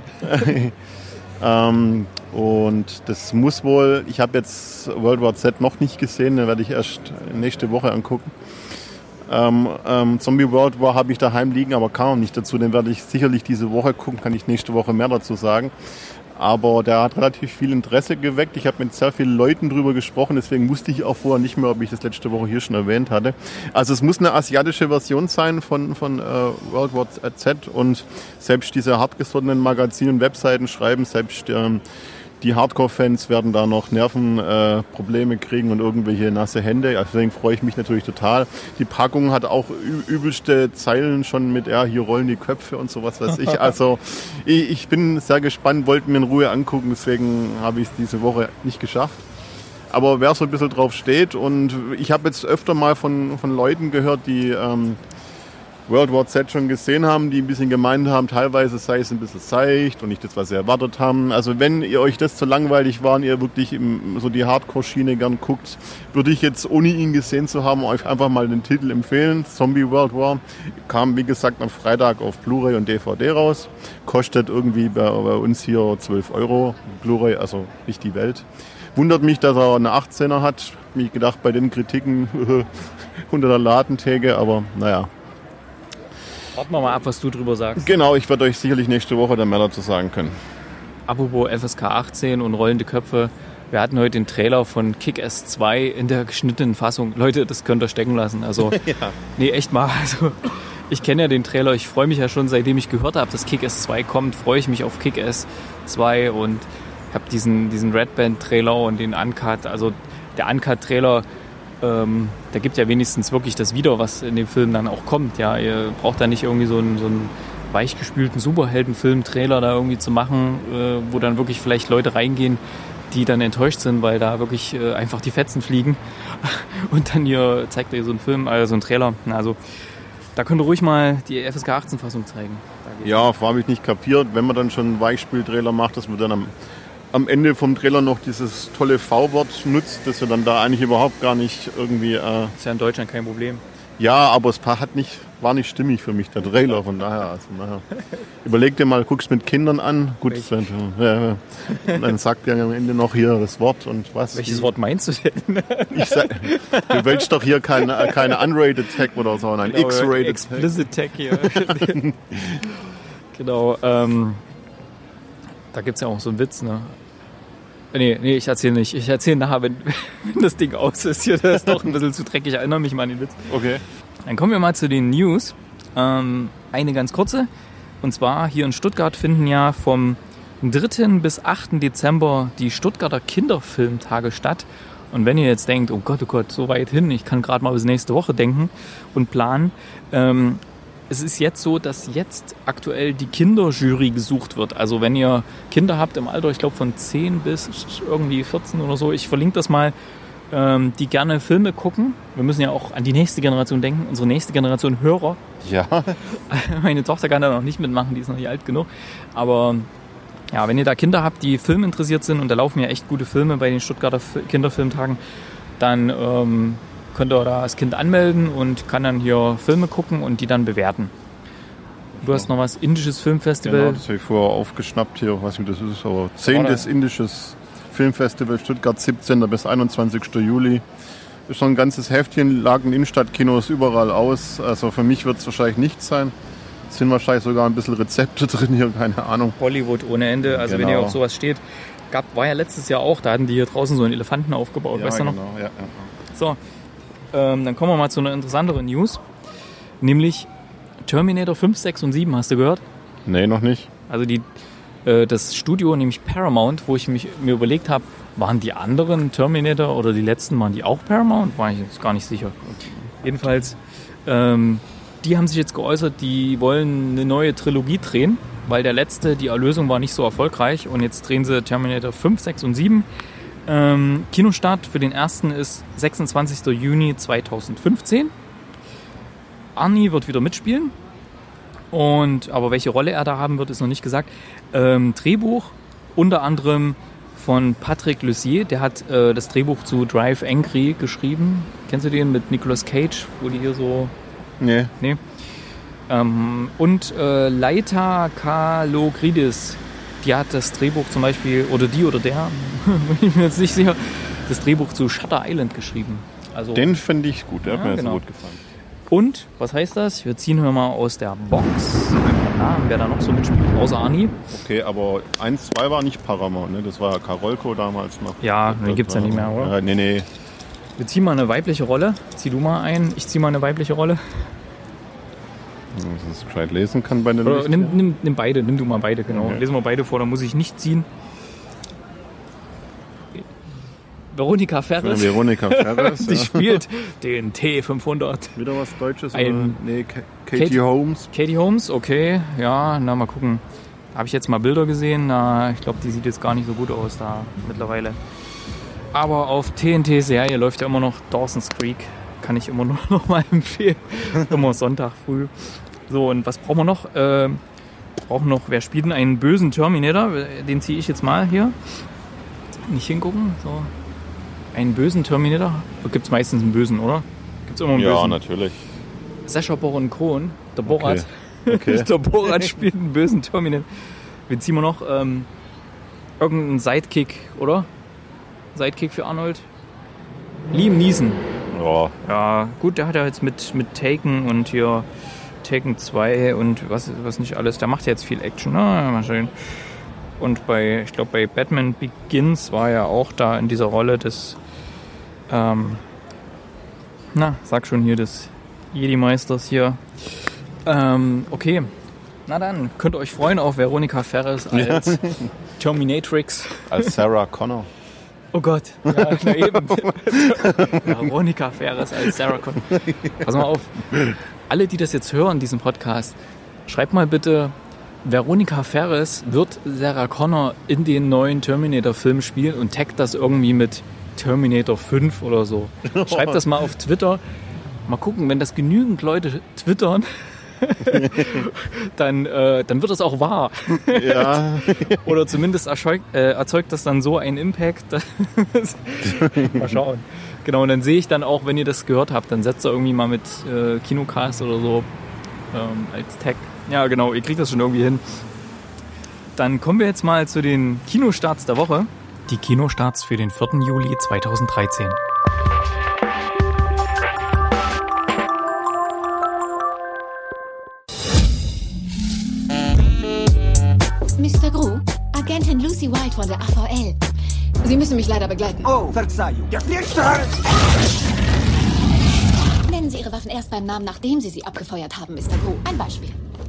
Speaker 5: ähm, und das muss wohl, ich habe jetzt World War Z noch nicht gesehen, den werde ich erst nächste Woche angucken. Ähm, ähm, Zombie World War habe ich daheim liegen, aber kam nicht dazu. Den werde ich sicherlich diese Woche gucken, kann ich nächste Woche mehr dazu sagen. Aber der hat relativ viel Interesse geweckt. Ich habe mit sehr vielen Leuten drüber gesprochen, deswegen wusste ich auch vorher nicht mehr, ob ich das letzte Woche hier schon erwähnt hatte. Also es muss eine asiatische Version sein von, von äh, World War Z und selbst diese hartgesottenen Magazine und Webseiten schreiben, selbst ähm, die Hardcore-Fans werden da noch Nervenprobleme äh, kriegen und irgendwelche nasse Hände. Deswegen freue ich mich natürlich total. Die Packung hat auch übelste Zeilen schon mit, ja, hier rollen die Köpfe und sowas weiß ich. Also ich, ich bin sehr gespannt, wollte mir in Ruhe angucken, deswegen habe ich es diese Woche nicht geschafft. Aber wer so ein bisschen drauf steht, und ich habe jetzt öfter mal von, von Leuten gehört, die ähm, World War Z schon gesehen haben, die ein bisschen gemeint haben, teilweise sei es ein bisschen seicht und nicht das, was sie erwartet haben. Also wenn ihr euch das zu langweilig war und ihr wirklich im, so die Hardcore-Schiene gern guckt, würde ich jetzt, ohne ihn gesehen zu haben, euch einfach mal den Titel empfehlen. Zombie World War. Kam, wie gesagt, am Freitag auf Blu-ray und D V D raus. Kostet irgendwie bei, bei uns hier zwölf Euro. Blu-ray, also nicht die Welt. Wundert mich, dass er eine achtzehner hat. Hab mich gedacht, bei den Kritiken hunderter Ladentäge, aber naja.
Speaker 4: Warten wir mal ab, was du drüber sagst.
Speaker 5: Genau, ich werde euch sicherlich nächste Woche dann mehr dazu sagen können.
Speaker 4: Apropos F S K achtzehn und rollende Köpfe. Wir hatten heute den Trailer von Kick-Ass zwei in der geschnittenen Fassung. Leute, das könnt ihr stecken lassen. Also, ja. Nee, echt mal. Also, ich kenne ja den Trailer. Ich freue mich ja schon, seitdem ich gehört habe, dass Kick-Ass zwei kommt, freue ich mich auf Kick-Ass zwei und habe diesen, diesen Red Band-Trailer und den Uncut. Also, der Uncut-Trailer, ähm, da gibt ja wenigstens wirklich das wieder, was in dem Film dann auch kommt. Ja, ihr braucht da nicht irgendwie so einen, so einen weichgespülten Superheldenfilm-Trailer da irgendwie zu machen, äh, wo dann wirklich vielleicht Leute reingehen, die dann enttäuscht sind, weil da wirklich äh, einfach die Fetzen fliegen. Und dann hier zeigt ihr so einen Film, also so einen Trailer. Also da könnt ihr ruhig mal die F S K achtzehn-Fassung zeigen.
Speaker 5: Ja, vor allem habe ich nicht kapiert, wenn man dann schon einen Weichspül-Trailer macht, dass man dann am, am Ende vom Trailer noch dieses tolle V-Wort nutzt, das ja dann da eigentlich überhaupt gar nicht irgendwie... Äh
Speaker 4: ist ja in Deutschland kein Problem.
Speaker 5: Ja, aber es hat nicht, war nicht stimmig für mich, der Trailer, von daher. Also, naja. Überleg dir mal, guckst mit Kindern an, gut, wenn, ja, dann sagt er am Ende noch hier das Wort und was.
Speaker 4: Welches Wort meinst du denn?
Speaker 5: Ich sag, du willst doch hier keine, keine Unrated Tag oder so, nein,
Speaker 4: genau,
Speaker 5: X-Rated
Speaker 4: Explicit Tag hier. Genau, ähm, da gibt es ja auch so einen Witz, ne? Nee, nee, ich erzähle nicht. Ich erzähle nachher, wenn, wenn das Ding aus ist. Hier, das ist doch ein bisschen zu dreckig. Ich erinnere mich mal an den Witz.
Speaker 5: Okay.
Speaker 4: Dann kommen wir mal zu den News. Ähm, eine ganz kurze. Und zwar hier in Stuttgart finden ja vom dritten bis achten Dezember die Stuttgarter Kinderfilmtage statt. Und wenn ihr jetzt denkt, oh Gott, oh Gott, so weit hin, ich kann gerade mal bis nächste Woche denken und planen. Ähm, Es ist jetzt so, dass jetzt aktuell die Kinderjury gesucht wird. Also wenn ihr Kinder habt im Alter, ich glaube von zehn bis irgendwie vierzehn oder so, ich verlinke das mal, ähm, die gerne Filme gucken. Wir müssen ja auch an die nächste Generation denken, unsere nächste Generation Hörer.
Speaker 5: Ja.
Speaker 4: Meine Tochter kann da noch nicht mitmachen, die ist noch nicht alt genug. Aber ja, wenn ihr da Kinder habt, die filminteressiert sind, und da laufen ja echt gute Filme bei den Stuttgarter Kinderfilmtagen, dann... Ähm, könnt ihr da das Kind anmelden und kann dann hier Filme gucken und die dann bewerten. Du hast noch was, indisches Filmfestival.
Speaker 5: Genau, das habe ich vorher aufgeschnappt hier, weiß nicht, das ist aber zehntes indisches Filmfestival Stuttgart, siebzehnten bis einundzwanzigsten Juli. Ist schon ein ganzes Heftchen, lagen Innenstadtkinos überall aus. Also für mich wird es wahrscheinlich nichts sein. Es sind wahrscheinlich sogar ein bisschen Rezepte drin hier, keine Ahnung.
Speaker 4: Hollywood ohne Ende, also genau. Wenn ihr auf sowas steht. Gab, war ja letztes Jahr auch, da hatten die hier draußen so einen Elefanten aufgebaut,
Speaker 5: ja,
Speaker 4: weißt du noch?
Speaker 5: Genau, ja, ja.
Speaker 4: So. Ähm, dann kommen wir mal zu einer interessanteren News, nämlich Terminator fünf, sechs und sieben, hast du gehört?
Speaker 5: Nee, noch nicht.
Speaker 4: Also die, äh, das Studio, nämlich Paramount, wo ich mich, mir überlegt habe, waren die anderen Terminator oder die letzten, waren die auch Paramount? War ich jetzt gar nicht sicher. Jedenfalls, ähm, die haben sich jetzt geäußert, die wollen eine neue Trilogie drehen, weil der letzte, die Erlösung war nicht so erfolgreich, und jetzt drehen sie Terminator fünf, sechs und sieben. Ähm, Kinostart für den ersten ist sechsundzwanzigsten Juni zweitausendfünfzehn. Arnie wird wieder mitspielen. Und, aber welche Rolle er da haben wird, ist noch nicht gesagt. Ähm, Drehbuch unter anderem von Patrick Lussier. Der hat äh, das Drehbuch zu Drive Angry geschrieben. Kennst du den mit Nicolas Cage, wo die hier so...
Speaker 5: Nee.
Speaker 4: Nee. Ähm, und äh, Laita Kalogridis. Die hat das Drehbuch zum Beispiel, oder die oder der, bin ich mir jetzt nicht sicher, das Drehbuch zu Shutter Island geschrieben. Also,
Speaker 5: den finde ich gut, der
Speaker 4: ja,
Speaker 5: hat mir
Speaker 4: genau.
Speaker 5: so gut gefallen.
Speaker 4: Und, was heißt das? Wir ziehen hier mal aus der Box. Namen, wer da noch so mitspielt, außer Arnie.
Speaker 5: Okay, aber eins, zwei war nicht Paramount, ne? Das war ja Karolko damals noch.
Speaker 4: Ja, den gibt es ja nicht mehr, oder?
Speaker 5: Ja, nee, nee.
Speaker 4: Wir ziehen mal eine weibliche Rolle. Zieh du mal ein, ich zieh mal eine weibliche Rolle.
Speaker 5: Dass ich das gescheit lesen kann bei den
Speaker 4: Oder nimm, nimm, nimm beide, nimm du mal beide, genau.
Speaker 5: Okay.
Speaker 4: Lesen wir beide vor, dann muss ich nicht ziehen. Veronika Ferres.
Speaker 5: Veronika Ferres.
Speaker 4: Die ja. spielt den T fünfhundert.
Speaker 5: Wieder was Deutsches?
Speaker 4: Ein
Speaker 5: oder? Nee, Katie Kate, Holmes.
Speaker 4: Katie Holmes, okay. Ja, na mal gucken. Habe ich jetzt mal Bilder gesehen. Na, ich glaube, die sieht jetzt gar nicht so gut aus da mittlerweile. Aber auf T N T-Serie läuft ja immer noch Dawson's Creek. Kann ich immer nur noch mal empfehlen. Immer Sonntag früh. So, und was brauchen wir noch? Äh, brauchen noch, wer spielt denn einen bösen Terminator? Den ziehe ich jetzt mal hier. Nicht hingucken. So. Einen bösen Terminator? Gibt es meistens einen bösen, oder? Gibt es immer einen
Speaker 5: ja,
Speaker 4: bösen?
Speaker 5: Ja, natürlich.
Speaker 4: Sacha Baron Cohen, der Borat.
Speaker 5: Okay. Okay.
Speaker 4: Der Borat spielt einen bösen Terminator. Wen ziehen wir noch? Ähm, irgendeinen Sidekick, oder? Sidekick für Arnold. Liam Neeson.
Speaker 5: Ja.
Speaker 4: Ja, gut, der hat ja jetzt mit, mit Taken und hier Taken zwei und was, was nicht alles. Der macht ja jetzt viel Action. Na, mal schön. Und bei, ich glaube, bei Batman Begins war er auch da in dieser Rolle des, ähm, na, sag schon hier, des Jedi-Meisters hier. Ähm, okay. Na dann, könnt ihr euch freuen auf Veronica Ferres als ja. Terminatrix.
Speaker 5: Als Sarah Connor.
Speaker 4: Oh Gott, ja, na eben. Veronica Ferres als Sarah Connor. Pass mal auf, alle, die das jetzt hören, diesen Podcast, schreibt mal bitte, Veronica Ferres wird Sarah Connor in den neuen Terminator-Film spielen und taggt das irgendwie mit Terminator fünf oder so. Schreibt das mal auf Twitter. Mal gucken, wenn das genügend Leute twittern, dann, äh, dann wird das auch wahr. Ja. Oder zumindest erzeugt, äh, erzeugt das dann so einen Impact. Mal schauen. Genau, und dann sehe ich dann auch, wenn ihr das gehört habt, dann setzt ihr irgendwie mal mit äh, Kinocast oder so ähm, als Tag. Ja, genau, ihr kriegt das schon irgendwie hin. Dann kommen wir jetzt mal zu den Kinostarts der Woche. Die Kinostarts für den vierten Juli zweitausenddreizehn.
Speaker 6: Mister Gru, Agentin Lucy White von der A V L. Sie müssen mich leider begleiten.
Speaker 1: Oh, Verzeihung. Der Fließstart!
Speaker 6: Nennen Sie Ihre Waffen erst beim Namen, nachdem Sie sie abgefeuert haben, Mister Gru. Ein Beispiel.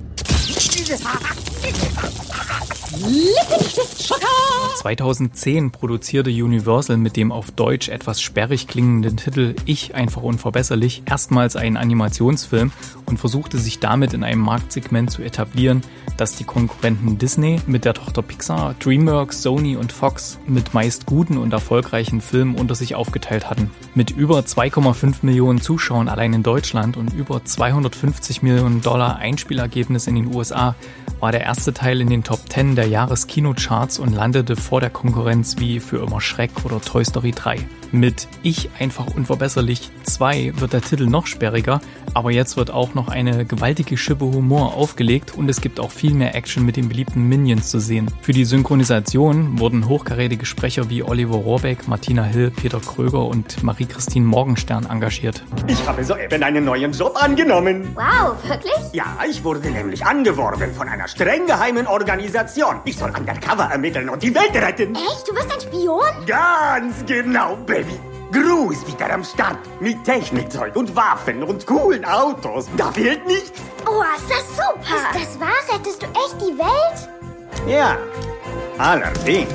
Speaker 4: zweitausendzehn produzierte Universal mit dem auf Deutsch etwas sperrig klingenden Titel Ich einfach unverbesserlich erstmals einen Animationsfilm und versuchte sich damit in einem Marktsegment zu etablieren, das die Konkurrenten Disney mit der Tochter Pixar, DreamWorks, Sony und Fox mit meist guten und erfolgreichen Filmen unter sich aufgeteilt hatten. Mit über zwei Komma fünf Millionen Zuschauern allein in Deutschland und über zweihundertfünfzig Millionen Dollar Einspielergebnis in den U S A war der erste Teil in den Top zehn der Jahreskino-Charts und landete vor der Konkurrenz wie Für immer Schreck oder Toy Story drei. Mit Ich einfach unverbesserlich zwei wird der Titel noch sperriger, aber jetzt wird auch noch eine gewaltige Schippe Humor aufgelegt und es gibt auch viel mehr Action mit den beliebten Minions zu sehen. Für die Synchronisation wurden hochkarätige Sprecher wie Oliver Rohrbeck, Martina Hill, Peter Kröger und Marie-Christine Morgenstern engagiert.
Speaker 1: Ich habe soeben einen neuen Job angenommen.
Speaker 3: Wow, wirklich?
Speaker 1: Ja, ich wurde nämlich angeworben von einer streng geheimen Organisation. Ich soll undercover ermitteln und die Welt retten.
Speaker 3: Echt? Du bist ein Spion?
Speaker 1: Ganz genau, Baby. Gru ist wieder am Start. Mit Technikzeug und Waffen und coolen Autos. Da fehlt nichts.
Speaker 3: Oh, ist das super. Ist das wahr? Rettest du echt die Welt?
Speaker 1: Ja, allerdings.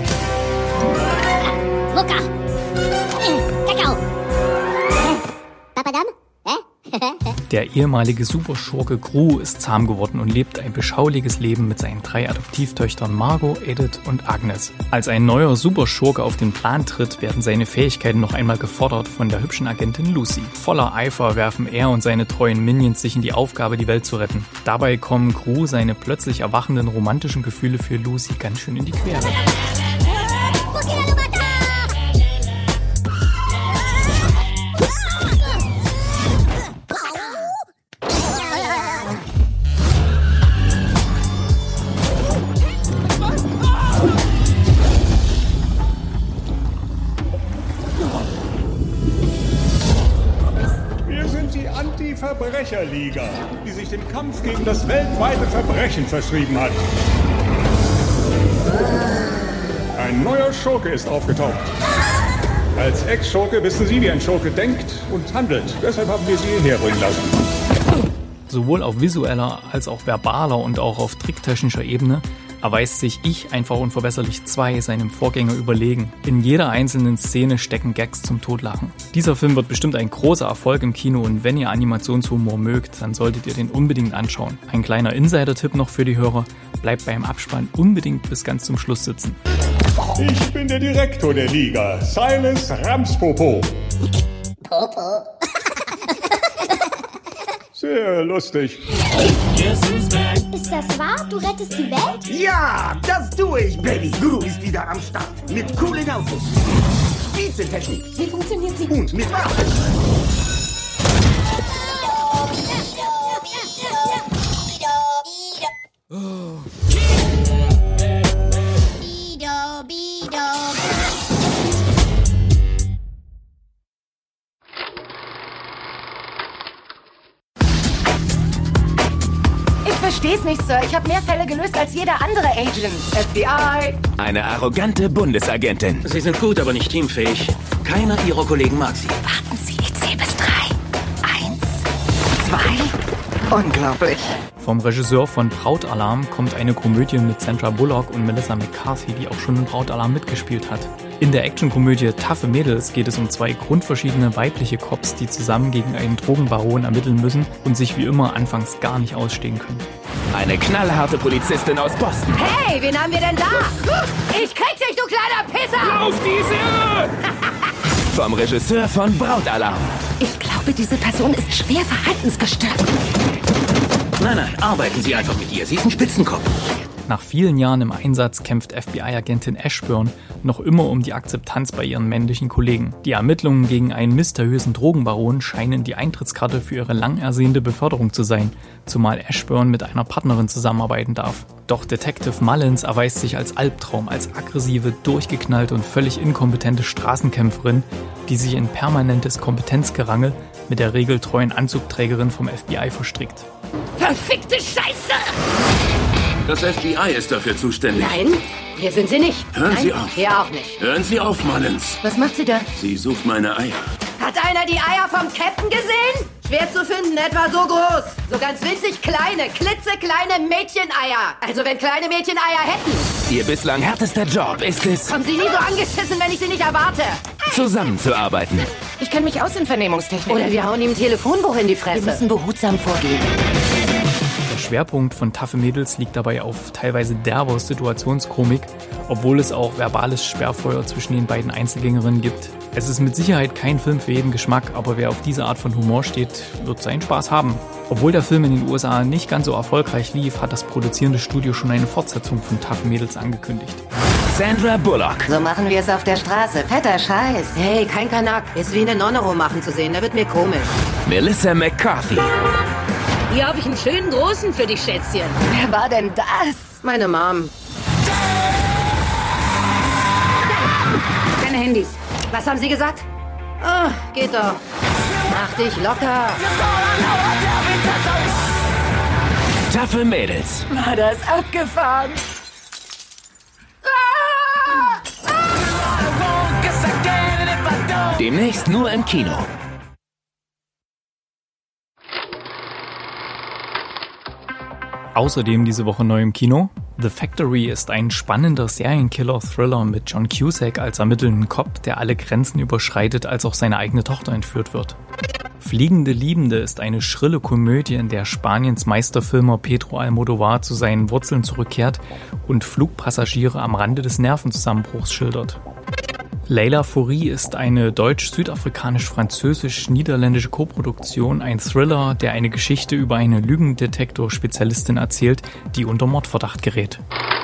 Speaker 3: Luca. Kakao. Papadam? Hä?
Speaker 4: Der ehemalige Superschurke Gru ist zahm geworden und lebt ein beschauliches Leben mit seinen drei Adoptivtöchtern Margot, Edith und Agnes. Als ein neuer Superschurke auf den Plan tritt, werden seine Fähigkeiten noch einmal gefordert von der hübschen Agentin Lucy. Voller Eifer werfen er und seine treuen Minions sich in die Aufgabe, die Welt zu retten. Dabei kommen Gru seine plötzlich erwachenden romantischen Gefühle für Lucy ganz schön in die Quere.
Speaker 7: Verbrecherliga, die sich dem Kampf gegen das weltweite Verbrechen verschrieben hat. Ein neuer Schurke ist aufgetaucht. Als Ex-Schurke wissen Sie, wie ein Schurke denkt und handelt. Deshalb haben wir Sie hierher bringen lassen.
Speaker 4: Sowohl auf visueller als auch verbaler und auch auf tricktechnischer Ebene erweist sich Ich einfach unverbesserlich zwei seinem Vorgänger überlegen. In jeder einzelnen Szene stecken Gags zum Totlachen. Dieser Film wird bestimmt ein großer Erfolg im Kino und wenn ihr Animationshumor mögt, dann solltet ihr den unbedingt anschauen. Ein kleiner Insider-Tipp noch für die Hörer, bleibt beim Abspann unbedingt bis ganz zum Schluss sitzen.
Speaker 7: Ich bin der Direktor der Liga, Silas Ramspopo.
Speaker 3: Popo.
Speaker 7: Sehr lustig.
Speaker 3: Ist das wahr? Du rettest die Welt?
Speaker 1: Ja, das tue ich, Baby. Gru ist wieder am Start. Mit coolen Autos. Spitze-Technik.
Speaker 6: Wie funktioniert sie?
Speaker 1: Und mit Waffen.
Speaker 8: Ich versteh's nicht, Sir. Ich habe mehr Fälle gelöst als jeder andere Agent. F B I.
Speaker 9: Eine arrogante Bundesagentin.
Speaker 10: Sie sind gut, aber nicht teamfähig. Keiner Ihrer Kollegen mag Sie.
Speaker 8: Warten Sie, ich zähle bis drei. Eins, zwei. Unglaublich.
Speaker 4: Vom Regisseur von Brautalarm kommt eine Komödie mit Sandra Bullock und Melissa McCarthy, die auch schon in Brautalarm mitgespielt hat. In der Actionkomödie Taffe Mädels geht es um zwei grundverschiedene weibliche Cops, die zusammen gegen einen Drogenbaron ermitteln müssen und sich wie immer anfangs gar nicht ausstehen können.
Speaker 9: Eine knallharte Polizistin aus Boston.
Speaker 8: Hey, wen haben wir denn da? Ich krieg dich, du kleiner Pisser!
Speaker 9: Auf diese Irre! Vom Regisseur von Brautalarm.
Speaker 8: Ich glaube, diese Person ist schwer verhaltensgestört.
Speaker 10: Nein, nein, arbeiten Sie einfach mit ihr. Sie ist ein Spitzenkopf.
Speaker 4: Nach vielen Jahren im Einsatz kämpft F B I-Agentin Ashburn noch immer um die Akzeptanz bei ihren männlichen Kollegen. Die Ermittlungen gegen einen mysteriösen Drogenbaron scheinen die Eintrittskarte für ihre lang ersehnte Beförderung zu sein, zumal Ashburn mit einer Partnerin zusammenarbeiten darf. Doch Detective Mullins erweist sich als Albtraum, als aggressive, durchgeknallte und völlig inkompetente Straßenkämpferin, die sich in permanentes Kompetenzgerangel mit der regeltreuen Anzugträgerin vom F B I verstrickt.
Speaker 8: Verfickte Scheiße!
Speaker 10: Das F B I ist dafür zuständig.
Speaker 8: Nein, hier sind sie nicht.
Speaker 10: Hören
Speaker 8: Nein,
Speaker 10: Sie auf.
Speaker 8: Hier auch nicht.
Speaker 10: Hören Sie auf, Mullins.
Speaker 8: Was macht sie da?
Speaker 10: Sie sucht meine Eier.
Speaker 8: Hat einer die Eier vom Captain gesehen? Schwer zu finden, etwa so groß. So ganz winzig kleine, klitzekleine Mädcheneier. Also wenn kleine Mädchen Eier hätten.
Speaker 9: Ihr bislang härtester Job ist es,
Speaker 8: Kommen Sie nie so angeschissen, wenn ich Sie nicht erwarte.
Speaker 9: zusammenzuarbeiten.
Speaker 8: Ich kenne mich aus in Vernehmungstechnik. Oder wir hauen ihm ein Telefonbuch in die Fresse. Wir müssen behutsam vorgehen.
Speaker 4: Der Schwerpunkt von Taffe Mädels liegt dabei auf teilweise derber Situationskomik, obwohl es auch verbales Sperrfeuer zwischen den beiden Einzelgängerinnen gibt. Es ist mit Sicherheit kein Film für jeden Geschmack, aber wer auf diese Art von Humor steht, wird seinen Spaß haben. Obwohl der Film in den U S A nicht ganz so erfolgreich lief, hat das produzierende Studio schon eine Fortsetzung von Taffe Mädels angekündigt.
Speaker 9: Sandra Bullock.
Speaker 8: So machen wir es auf der Straße. Fetter Scheiß. Hey, kein Kanak. Ist wie eine Nonne rummachen zu sehen. Da wird mir komisch.
Speaker 9: Melissa McCarthy.
Speaker 11: Hier habe ich einen schönen großen für dich, Schätzchen.
Speaker 8: Wer war denn das? Meine Mom.
Speaker 11: Keine Handys.
Speaker 8: Was haben Sie gesagt? Ah, geht doch. Mach dich locker.
Speaker 9: Taffe Mädels.
Speaker 8: War das abgefahren?
Speaker 9: Demnächst nur im Kino.
Speaker 4: Außerdem diese Woche neu im Kino. The Factory ist ein spannender Serienkiller-Thriller mit John Cusack als ermittelnden Cop, der alle Grenzen überschreitet, als auch seine eigene Tochter entführt wird. Fliegende Liebende ist eine schrille Komödie, in der Spaniens Meisterfilmer Pedro Almodóvar zu seinen Wurzeln zurückkehrt und Flugpassagiere am Rande des Nervenzusammenbruchs schildert. Leila Fourie ist eine deutsch-südafrikanisch-französisch-niederländische Koproduktion, ein Thriller, der eine Geschichte über eine Lügendetektor-Spezialistin erzählt, die unter Mordverdacht gerät.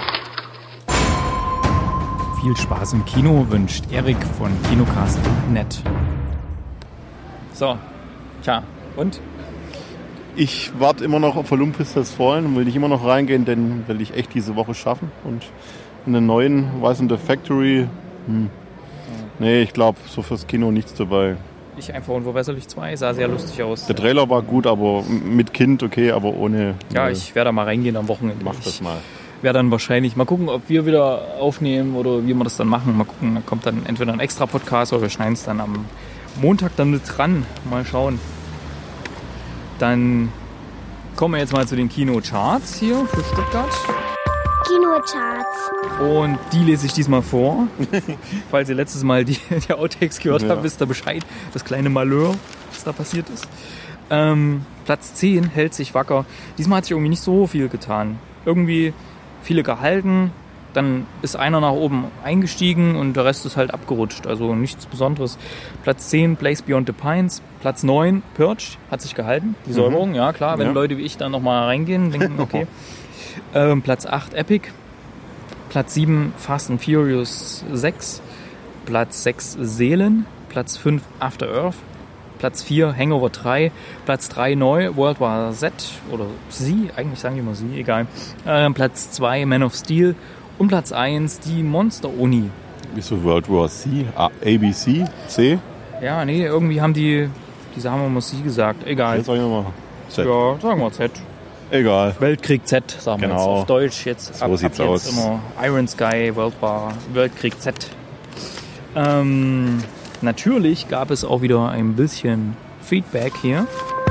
Speaker 4: Viel Spaß im Kino wünscht Erik von Kinocast punkt net. So, tja, und?
Speaker 5: Ich warte immer noch auf Olympus Has Fallen und will nicht immer noch reingehen, denn will ich echt diese Woche schaffen. Und in den neuen, weiß in The Factory, hm. Nee, ich glaube, so fürs Kino nichts dabei.
Speaker 4: Ich einfach unverbesserlich zwei, sah sehr lustig aus.
Speaker 5: Der Trailer war gut, aber mit Kind okay, aber ohne...
Speaker 4: Ja, ich werde da mal reingehen am Wochenende.
Speaker 5: Mach das mal.
Speaker 4: Ich werde dann wahrscheinlich mal gucken, ob wir wieder aufnehmen oder wie wir das dann machen. Mal gucken, da kommt dann entweder ein extra Podcast oder wir schneiden es dann am Montag dann mit dran. Mal schauen. Dann kommen wir jetzt mal zu den Kinocharts hier für Stuttgart.
Speaker 3: Kinocharts.
Speaker 4: Und die lese ich diesmal vor. Falls ihr letztes Mal die, die Outtakes gehört
Speaker 5: Ja.
Speaker 4: habt, wisst ihr Bescheid. Das kleine Malheur, was da passiert ist. Ähm, Platz zehn hält sich wacker. Diesmal hat sich irgendwie nicht so viel getan. Irgendwie viele gehalten, Dann ist einer nach oben eingestiegen und der Rest ist halt abgerutscht. Also nichts Besonderes. Platz zehn, Place Beyond the Pines. Platz neun, Purge, hat sich gehalten. Die Säuberung, mhm. ja klar. Wenn ja. Leute wie ich dann nochmal reingehen, denken, okay. ähm, Platz acht, Epic. Platz sieben, Fast and Furious sechs. Platz sechs, Seelen. Platz fünf, After Earth. Platz vier, Hangover drei. Platz drei, neu, World War Z. Oder Sie, eigentlich sagen die immer Sie, egal. Ähm, Platz zwei, Man of Steel. Und Platz eins, die Monster-Uni.
Speaker 5: Wieso World War C? A, A B C? C?
Speaker 4: Ja, nee, irgendwie haben die, diese haben wir mal C gesagt. Egal.
Speaker 5: Jetzt sagen wir mal Z.
Speaker 4: Ja, sagen wir Z.
Speaker 5: Egal.
Speaker 4: Weltkrieg Z, sagen
Speaker 5: genau.
Speaker 4: wir jetzt auf Deutsch. Jetzt
Speaker 5: so
Speaker 4: ab,
Speaker 5: sieht's
Speaker 4: ab
Speaker 5: aus.
Speaker 4: Jetzt immer Iron Sky, World War, Weltkrieg Z. Ähm, natürlich gab es auch wieder ein bisschen Feedback hier.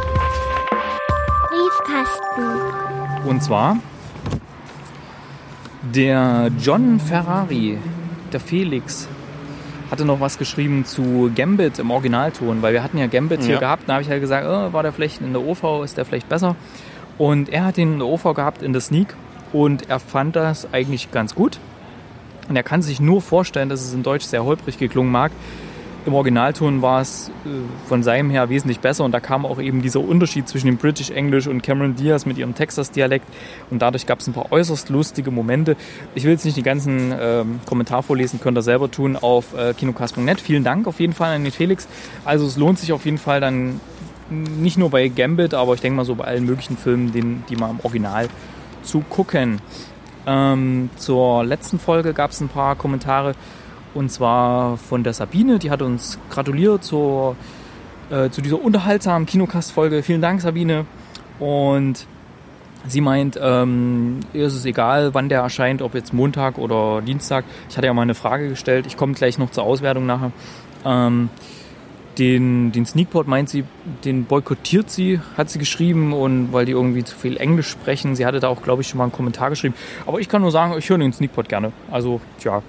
Speaker 3: Briefkasten.
Speaker 4: Und zwar der John Ferrari, der Felix, hatte noch was geschrieben zu Gambit im Originalton, weil wir hatten ja Gambit hier
Speaker 5: ja.
Speaker 4: gehabt. Da habe ich halt gesagt, oh, war der vielleicht in der O V, ist der vielleicht besser? Und er hat den in der O V gehabt in der Sneak und er fand das eigentlich ganz gut. Und er kann sich nur vorstellen, dass es in Deutsch sehr holprig geklungen mag. Im Originalton war es äh, von seinem her wesentlich besser und da kam auch eben dieser Unterschied zwischen dem British English und Cameron Diaz mit ihrem Texas-Dialekt und dadurch gab es ein paar äußerst lustige Momente. Ich will jetzt nicht den ganzen ähm, Kommentar vorlesen, könnt ihr selber tun auf äh, kinocast punkt net. Vielen Dank auf jeden Fall an den Felix. Also es lohnt sich auf jeden Fall dann nicht nur bei Gambit, aber ich denke mal so bei allen möglichen Filmen, den, die mal im Original zu gucken. Ähm, zur letzten Folge gab es ein paar Kommentare. Und zwar von der Sabine, die hat uns gratuliert zur, äh, zu dieser unterhaltsamen Kinocast-Folge. Vielen Dank, Sabine. Und sie meint, ähm, ihr ist es egal, wann der erscheint, ob jetzt Montag oder Dienstag. Ich hatte ja mal eine Frage gestellt, ich komme gleich noch zur Auswertung nachher. Ähm, den, den Sneakpot meint sie, den boykottiert sie, hat sie geschrieben, und weil die irgendwie zu viel Englisch sprechen. Sie hatte da auch, glaube ich, schon mal einen Kommentar geschrieben. Aber ich kann nur sagen, ich höre den Sneakpot gerne. Also, tja.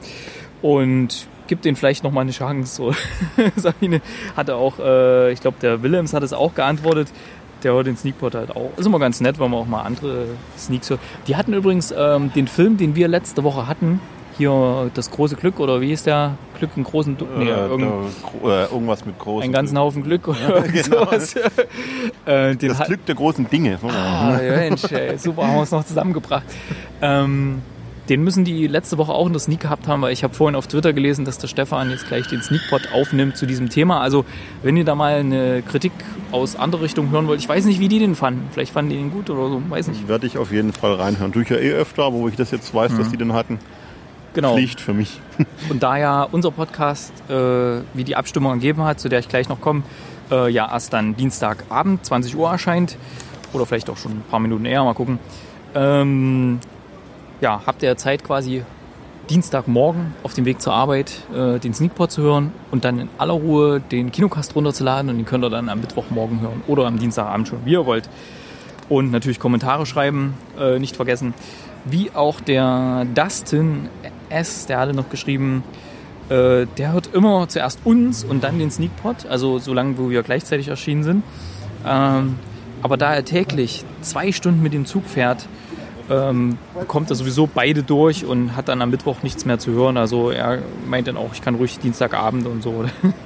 Speaker 4: Und gibt denen vielleicht nochmal eine Chance. Sabine hatte auch, äh, ich glaube, der Willems hat es auch geantwortet. Der hört den Sneakpot halt auch. Ist immer ganz nett, wenn man auch mal andere Sneaks hört. Die hatten übrigens ähm, den Film, den wir letzte Woche hatten. Hier das große Glück, oder wie ist der? Glück im großen... Du- nee,
Speaker 5: äh,
Speaker 4: irgend-
Speaker 5: äh, irgendwas mit großen
Speaker 4: einen ganzen
Speaker 5: Glück.
Speaker 4: Haufen Glück oder
Speaker 5: Ja, genau.
Speaker 4: sowas. äh, den
Speaker 5: Das
Speaker 4: hat-
Speaker 5: Glück der großen Dinge.
Speaker 4: Ah, Mensch, ey, super, haben wir es noch zusammengebracht. Ähm, den müssen die letzte Woche auch in der Sneak gehabt haben, weil ich habe vorhin auf Twitter gelesen, dass der Stefan jetzt gleich den Sneakpot aufnimmt zu diesem Thema. Also wenn ihr da mal eine Kritik aus anderer Richtung hören wollt, ich weiß nicht, wie die den fanden. Vielleicht fanden die den gut oder so, weiß nicht.
Speaker 5: Werde ich auf jeden Fall reinhören. Tue ich ja eh öfter, wo ich das jetzt weiß,
Speaker 4: Mhm.
Speaker 5: dass die den hatten.
Speaker 4: Genau.
Speaker 5: Pflicht für mich.
Speaker 4: Und da ja unser Podcast, äh, wie die Abstimmung gegeben hat, zu der ich gleich noch komme, äh, ja erst dann Dienstagabend, zwanzig Uhr erscheint, oder vielleicht auch schon ein paar Minuten eher, mal gucken, ähm, ja, habt ihr Zeit quasi Dienstagmorgen auf dem Weg zur Arbeit äh, den Sneakpot zu hören und dann in aller Ruhe den Kinocast runterzuladen, und den könnt ihr dann am Mittwochmorgen hören oder am Dienstagabend schon, wie ihr wollt. Und natürlich Kommentare schreiben, äh, nicht vergessen. Wie auch der Dustin S., der hatte noch geschrieben, äh, der hört immer zuerst uns und dann den Sneakpot, also so lange, wo wir gleichzeitig erschienen sind. Ähm, aber da er täglich zwei Stunden mit dem Zug fährt, ähm, kommt er sowieso beide durch und hat dann am Mittwoch nichts mehr zu hören. Also er meint dann auch, ich kann ruhig Dienstagabend und so.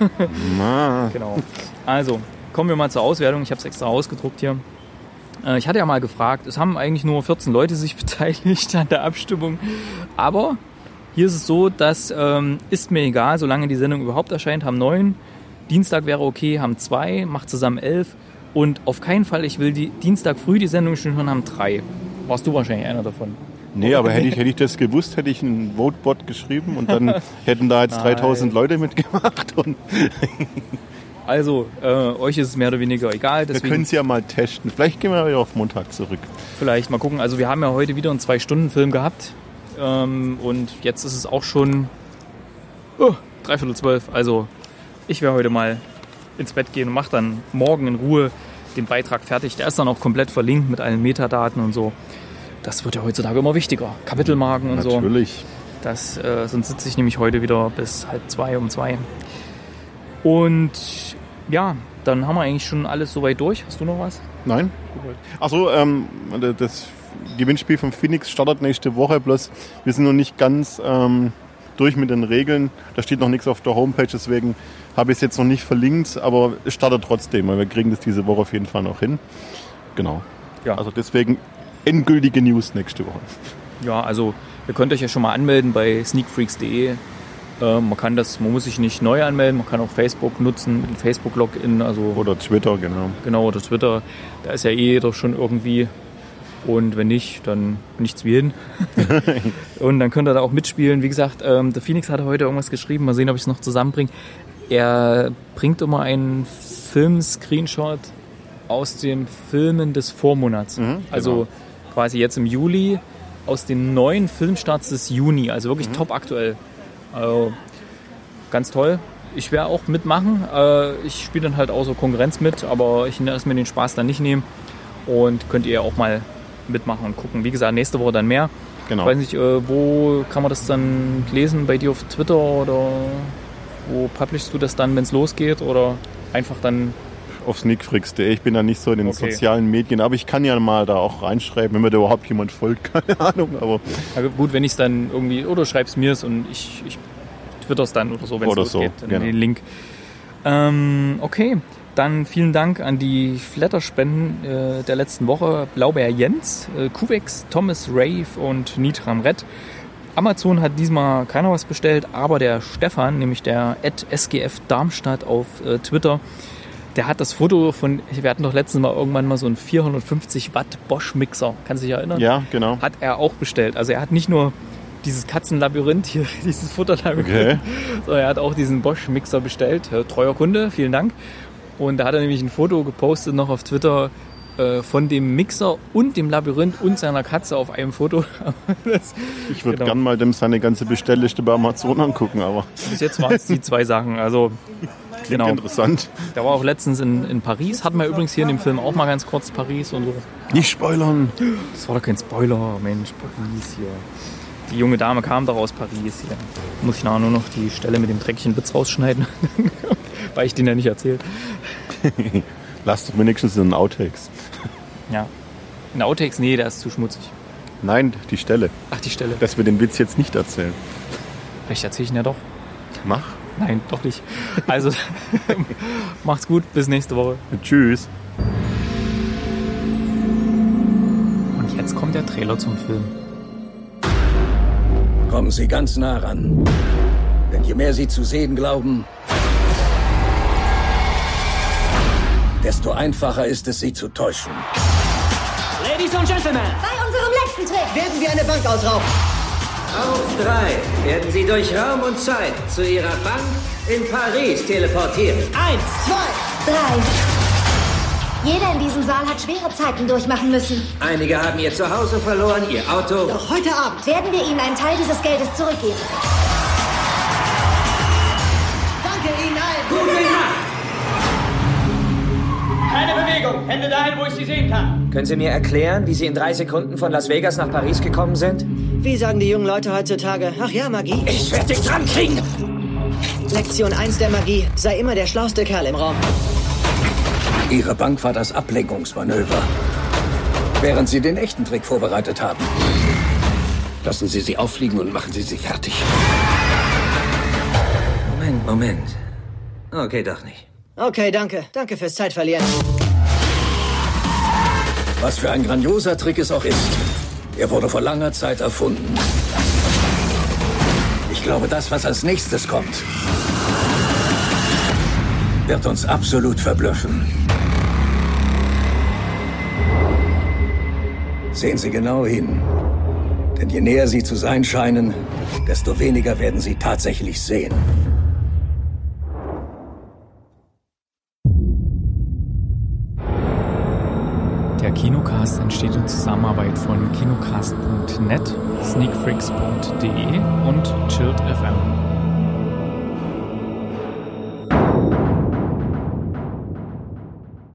Speaker 4: Genau. Also, kommen wir mal zur Auswertung. Ich habe es extra ausgedruckt hier. Äh, ich hatte ja mal gefragt, es haben eigentlich nur vierzehn Leute sich beteiligt an der Abstimmung. Aber hier ist es so, dass ähm, ist mir egal, solange die Sendung überhaupt erscheint, haben neun. Dienstag wäre okay, haben zwei, macht zusammen elf. Und auf keinen Fall, ich will die Dienstag früh die Sendung schon hören, haben drei. Warst du wahrscheinlich einer davon?
Speaker 5: Nee, aber hätte ich, hätte ich das gewusst, hätte ich einen Votebot geschrieben und dann hätten da jetzt dreitausend Leute mitgemacht. Und
Speaker 4: Also, äh, euch ist es mehr oder weniger egal.
Speaker 5: wir können es ja mal testen. Vielleicht gehen wir wieder auf Montag zurück.
Speaker 4: Vielleicht mal gucken. Also wir haben ja heute wieder einen Zwei-Stunden-Film gehabt. Ähm, und jetzt ist es auch schon oh, dreiviertel zwölf. Also ich werde heute mal ins Bett gehen und mache dann morgen in Ruhe den Beitrag fertig. Der ist dann auch komplett verlinkt mit allen Metadaten und so. Das wird ja heutzutage immer wichtiger. Kapitelmarken und so.
Speaker 5: Natürlich.
Speaker 4: Das, äh, sonst sitze ich nämlich heute wieder bis halb zwei, um zwei. Und ja, dann haben wir eigentlich schon alles soweit durch. Hast du noch was?
Speaker 5: Nein. Achso, ähm, das Gewinnspiel von Phoenix startet nächste Woche, bloß wir sind noch nicht ganz ähm, durch mit den Regeln. Da steht noch nichts auf der Homepage, deswegen habe ich es jetzt noch nicht verlinkt, aber es startet trotzdem, weil wir kriegen das diese Woche auf jeden Fall noch hin. Genau.
Speaker 4: Ja.
Speaker 5: Also deswegen endgültige News nächste Woche.
Speaker 4: Ja, also ihr könnt euch ja schon mal anmelden bei sneakfreaks punkt de. Äh, man kann das, man muss sich nicht neu anmelden, man kann auch Facebook nutzen, den Facebook-Login. Also
Speaker 5: oder Twitter, genau.
Speaker 4: Genau, oder Twitter. Da ist ja eh jeder schon irgendwie. Und wenn nicht, dann nichts wie hin. Und dann könnt ihr da auch mitspielen. Wie gesagt, ähm, der Phoenix hat heute irgendwas geschrieben. Mal sehen, ob ich es noch zusammenbringe. Er bringt immer einen Film-Screenshot aus den Filmen des Vormonats. Mhm, genau. Also quasi jetzt im Juli aus den neuen Filmstarts des Juni. Also wirklich mhm. top aktuell. Also ganz toll. Ich werde auch mitmachen. Äh, ich spiele dann halt auch so Konkurrenz mit, aber ich lasse mir den Spaß dann nicht nehmen. Und könnt ihr auch mal mitmachen und gucken. Wie gesagt, nächste Woche dann mehr.
Speaker 5: Genau.
Speaker 4: Ich weiß nicht, äh, wo kann man das dann lesen? Bei dir auf Twitter oder wo publishst du das dann, wenn es losgeht? Oder einfach dann
Speaker 5: auf sneakfreaks punkt de. Ich bin da nicht so in den
Speaker 4: okay.
Speaker 5: sozialen Medien, aber ich kann ja mal da auch reinschreiben, wenn mir da überhaupt jemand folgt, keine Ahnung. Aber
Speaker 4: ja, gut, wenn ich es dann irgendwie, oder schreib's mir es und ich, ich twitter's dann oder so, wenn es losgeht, so, dann genau. den Link. Ähm, okay, dann vielen Dank an die Flatterspenden äh, der letzten Woche. Blaubeer Jens, äh, Kuvex, Thomas Rave und Nitram Red. Amazon hat diesmal keiner was bestellt, aber der Stefan, nämlich der at S G F Darmstadt auf äh, Twitter, der hat das Foto von, wir hatten doch letztens mal irgendwann mal so einen vierhundertfünfzig Watt Bosch Mixer, kannst du dich erinnern?
Speaker 5: Ja, genau.
Speaker 4: Hat er auch bestellt. Also er hat nicht nur dieses Katzenlabyrinth hier, dieses Futterlabyrinth, okay. sondern er hat auch diesen Bosch Mixer bestellt. Treuer Kunde, vielen Dank. Und da hat er nämlich ein Foto gepostet noch auf Twitter äh, von dem Mixer und dem Labyrinth und seiner Katze auf einem Foto. das,
Speaker 5: ich würde genau. gern mal dem seine ganze Bestellliste bei Amazon angucken, aber
Speaker 4: bis jetzt waren es die zwei Sachen. Also
Speaker 5: klingt genau. interessant.
Speaker 4: Der war auch letztens in, in Paris. Hatten wir übrigens hier in dem Film auch mal ganz kurz Paris und so.
Speaker 5: Nicht spoilern.
Speaker 4: Das war doch kein Spoiler, Mensch, Paris hier. Die junge Dame kam doch aus Paris hier. Muss ich nachher nur noch die Stelle mit dem dreckigen Witz rausschneiden, weil ich den ja nicht erzählt.
Speaker 5: Lass doch wenigstens in den Outtakes.
Speaker 4: Ja. In Outtakes? Nee, der ist zu schmutzig.
Speaker 5: Nein, die Stelle.
Speaker 4: Ach, die Stelle.
Speaker 5: Dass wir den Witz jetzt nicht erzählen.
Speaker 4: Vielleicht erzähle ich ihn ja doch.
Speaker 5: Mach.
Speaker 4: Nein, doch nicht. Also, macht's gut, bis nächste Woche.
Speaker 5: Tschüss.
Speaker 4: Und jetzt kommt der Trailer zum Film.
Speaker 10: Kommen Sie ganz nah ran. Denn je mehr Sie zu sehen glauben, desto einfacher ist es, Sie zu täuschen.
Speaker 11: Ladies and Gentlemen,
Speaker 8: bei unserem letzten Trick
Speaker 11: werden wir eine Bank ausrauben.
Speaker 12: Auf drei werden Sie durch Raum und Zeit zu Ihrer Bank in Paris teleportieren.
Speaker 11: Eins,
Speaker 8: zwei, drei. Jeder in diesem Saal hat schwere Zeiten durchmachen müssen.
Speaker 12: Einige haben ihr Zuhause verloren, ihr Auto.
Speaker 11: Doch heute Abend
Speaker 8: werden wir Ihnen einen Teil dieses Geldes zurückgeben.
Speaker 11: Danke Ihnen allen.
Speaker 12: Gute Nacht.
Speaker 11: Keine Bewegung. Hände dahin, wo ich Sie sehen kann.
Speaker 12: Können Sie mir erklären, wie Sie in drei Sekunden von Las Vegas nach Paris gekommen sind?
Speaker 11: Wie sagen die jungen Leute heutzutage? Ach ja, Magie.
Speaker 12: Ich werde dich dran kriegen.
Speaker 11: Lektion eins der Magie. Sei immer der schlauste Kerl im Raum.
Speaker 10: Ihre Bank war das Ablenkungsmanöver, während Sie den echten Trick vorbereitet haben. Lassen Sie sie auffliegen und machen Sie sie fertig.
Speaker 12: Moment, Moment. Okay, doch nicht.
Speaker 11: Okay, danke. Danke fürs Zeitverlieren.
Speaker 10: Was für ein grandioser Trick es auch ist. Er wurde vor langer Zeit erfunden. Ich glaube, das, was als nächstes kommt, wird uns absolut verblüffen. Sehen Sie genau hin. Denn je näher Sie zu sein scheinen, desto weniger werden Sie tatsächlich sehen.
Speaker 4: Der Kinocast entsteht in Zusammenarbeit von kinocast punkt net, sneakfreaks punkt de und Chilled F M.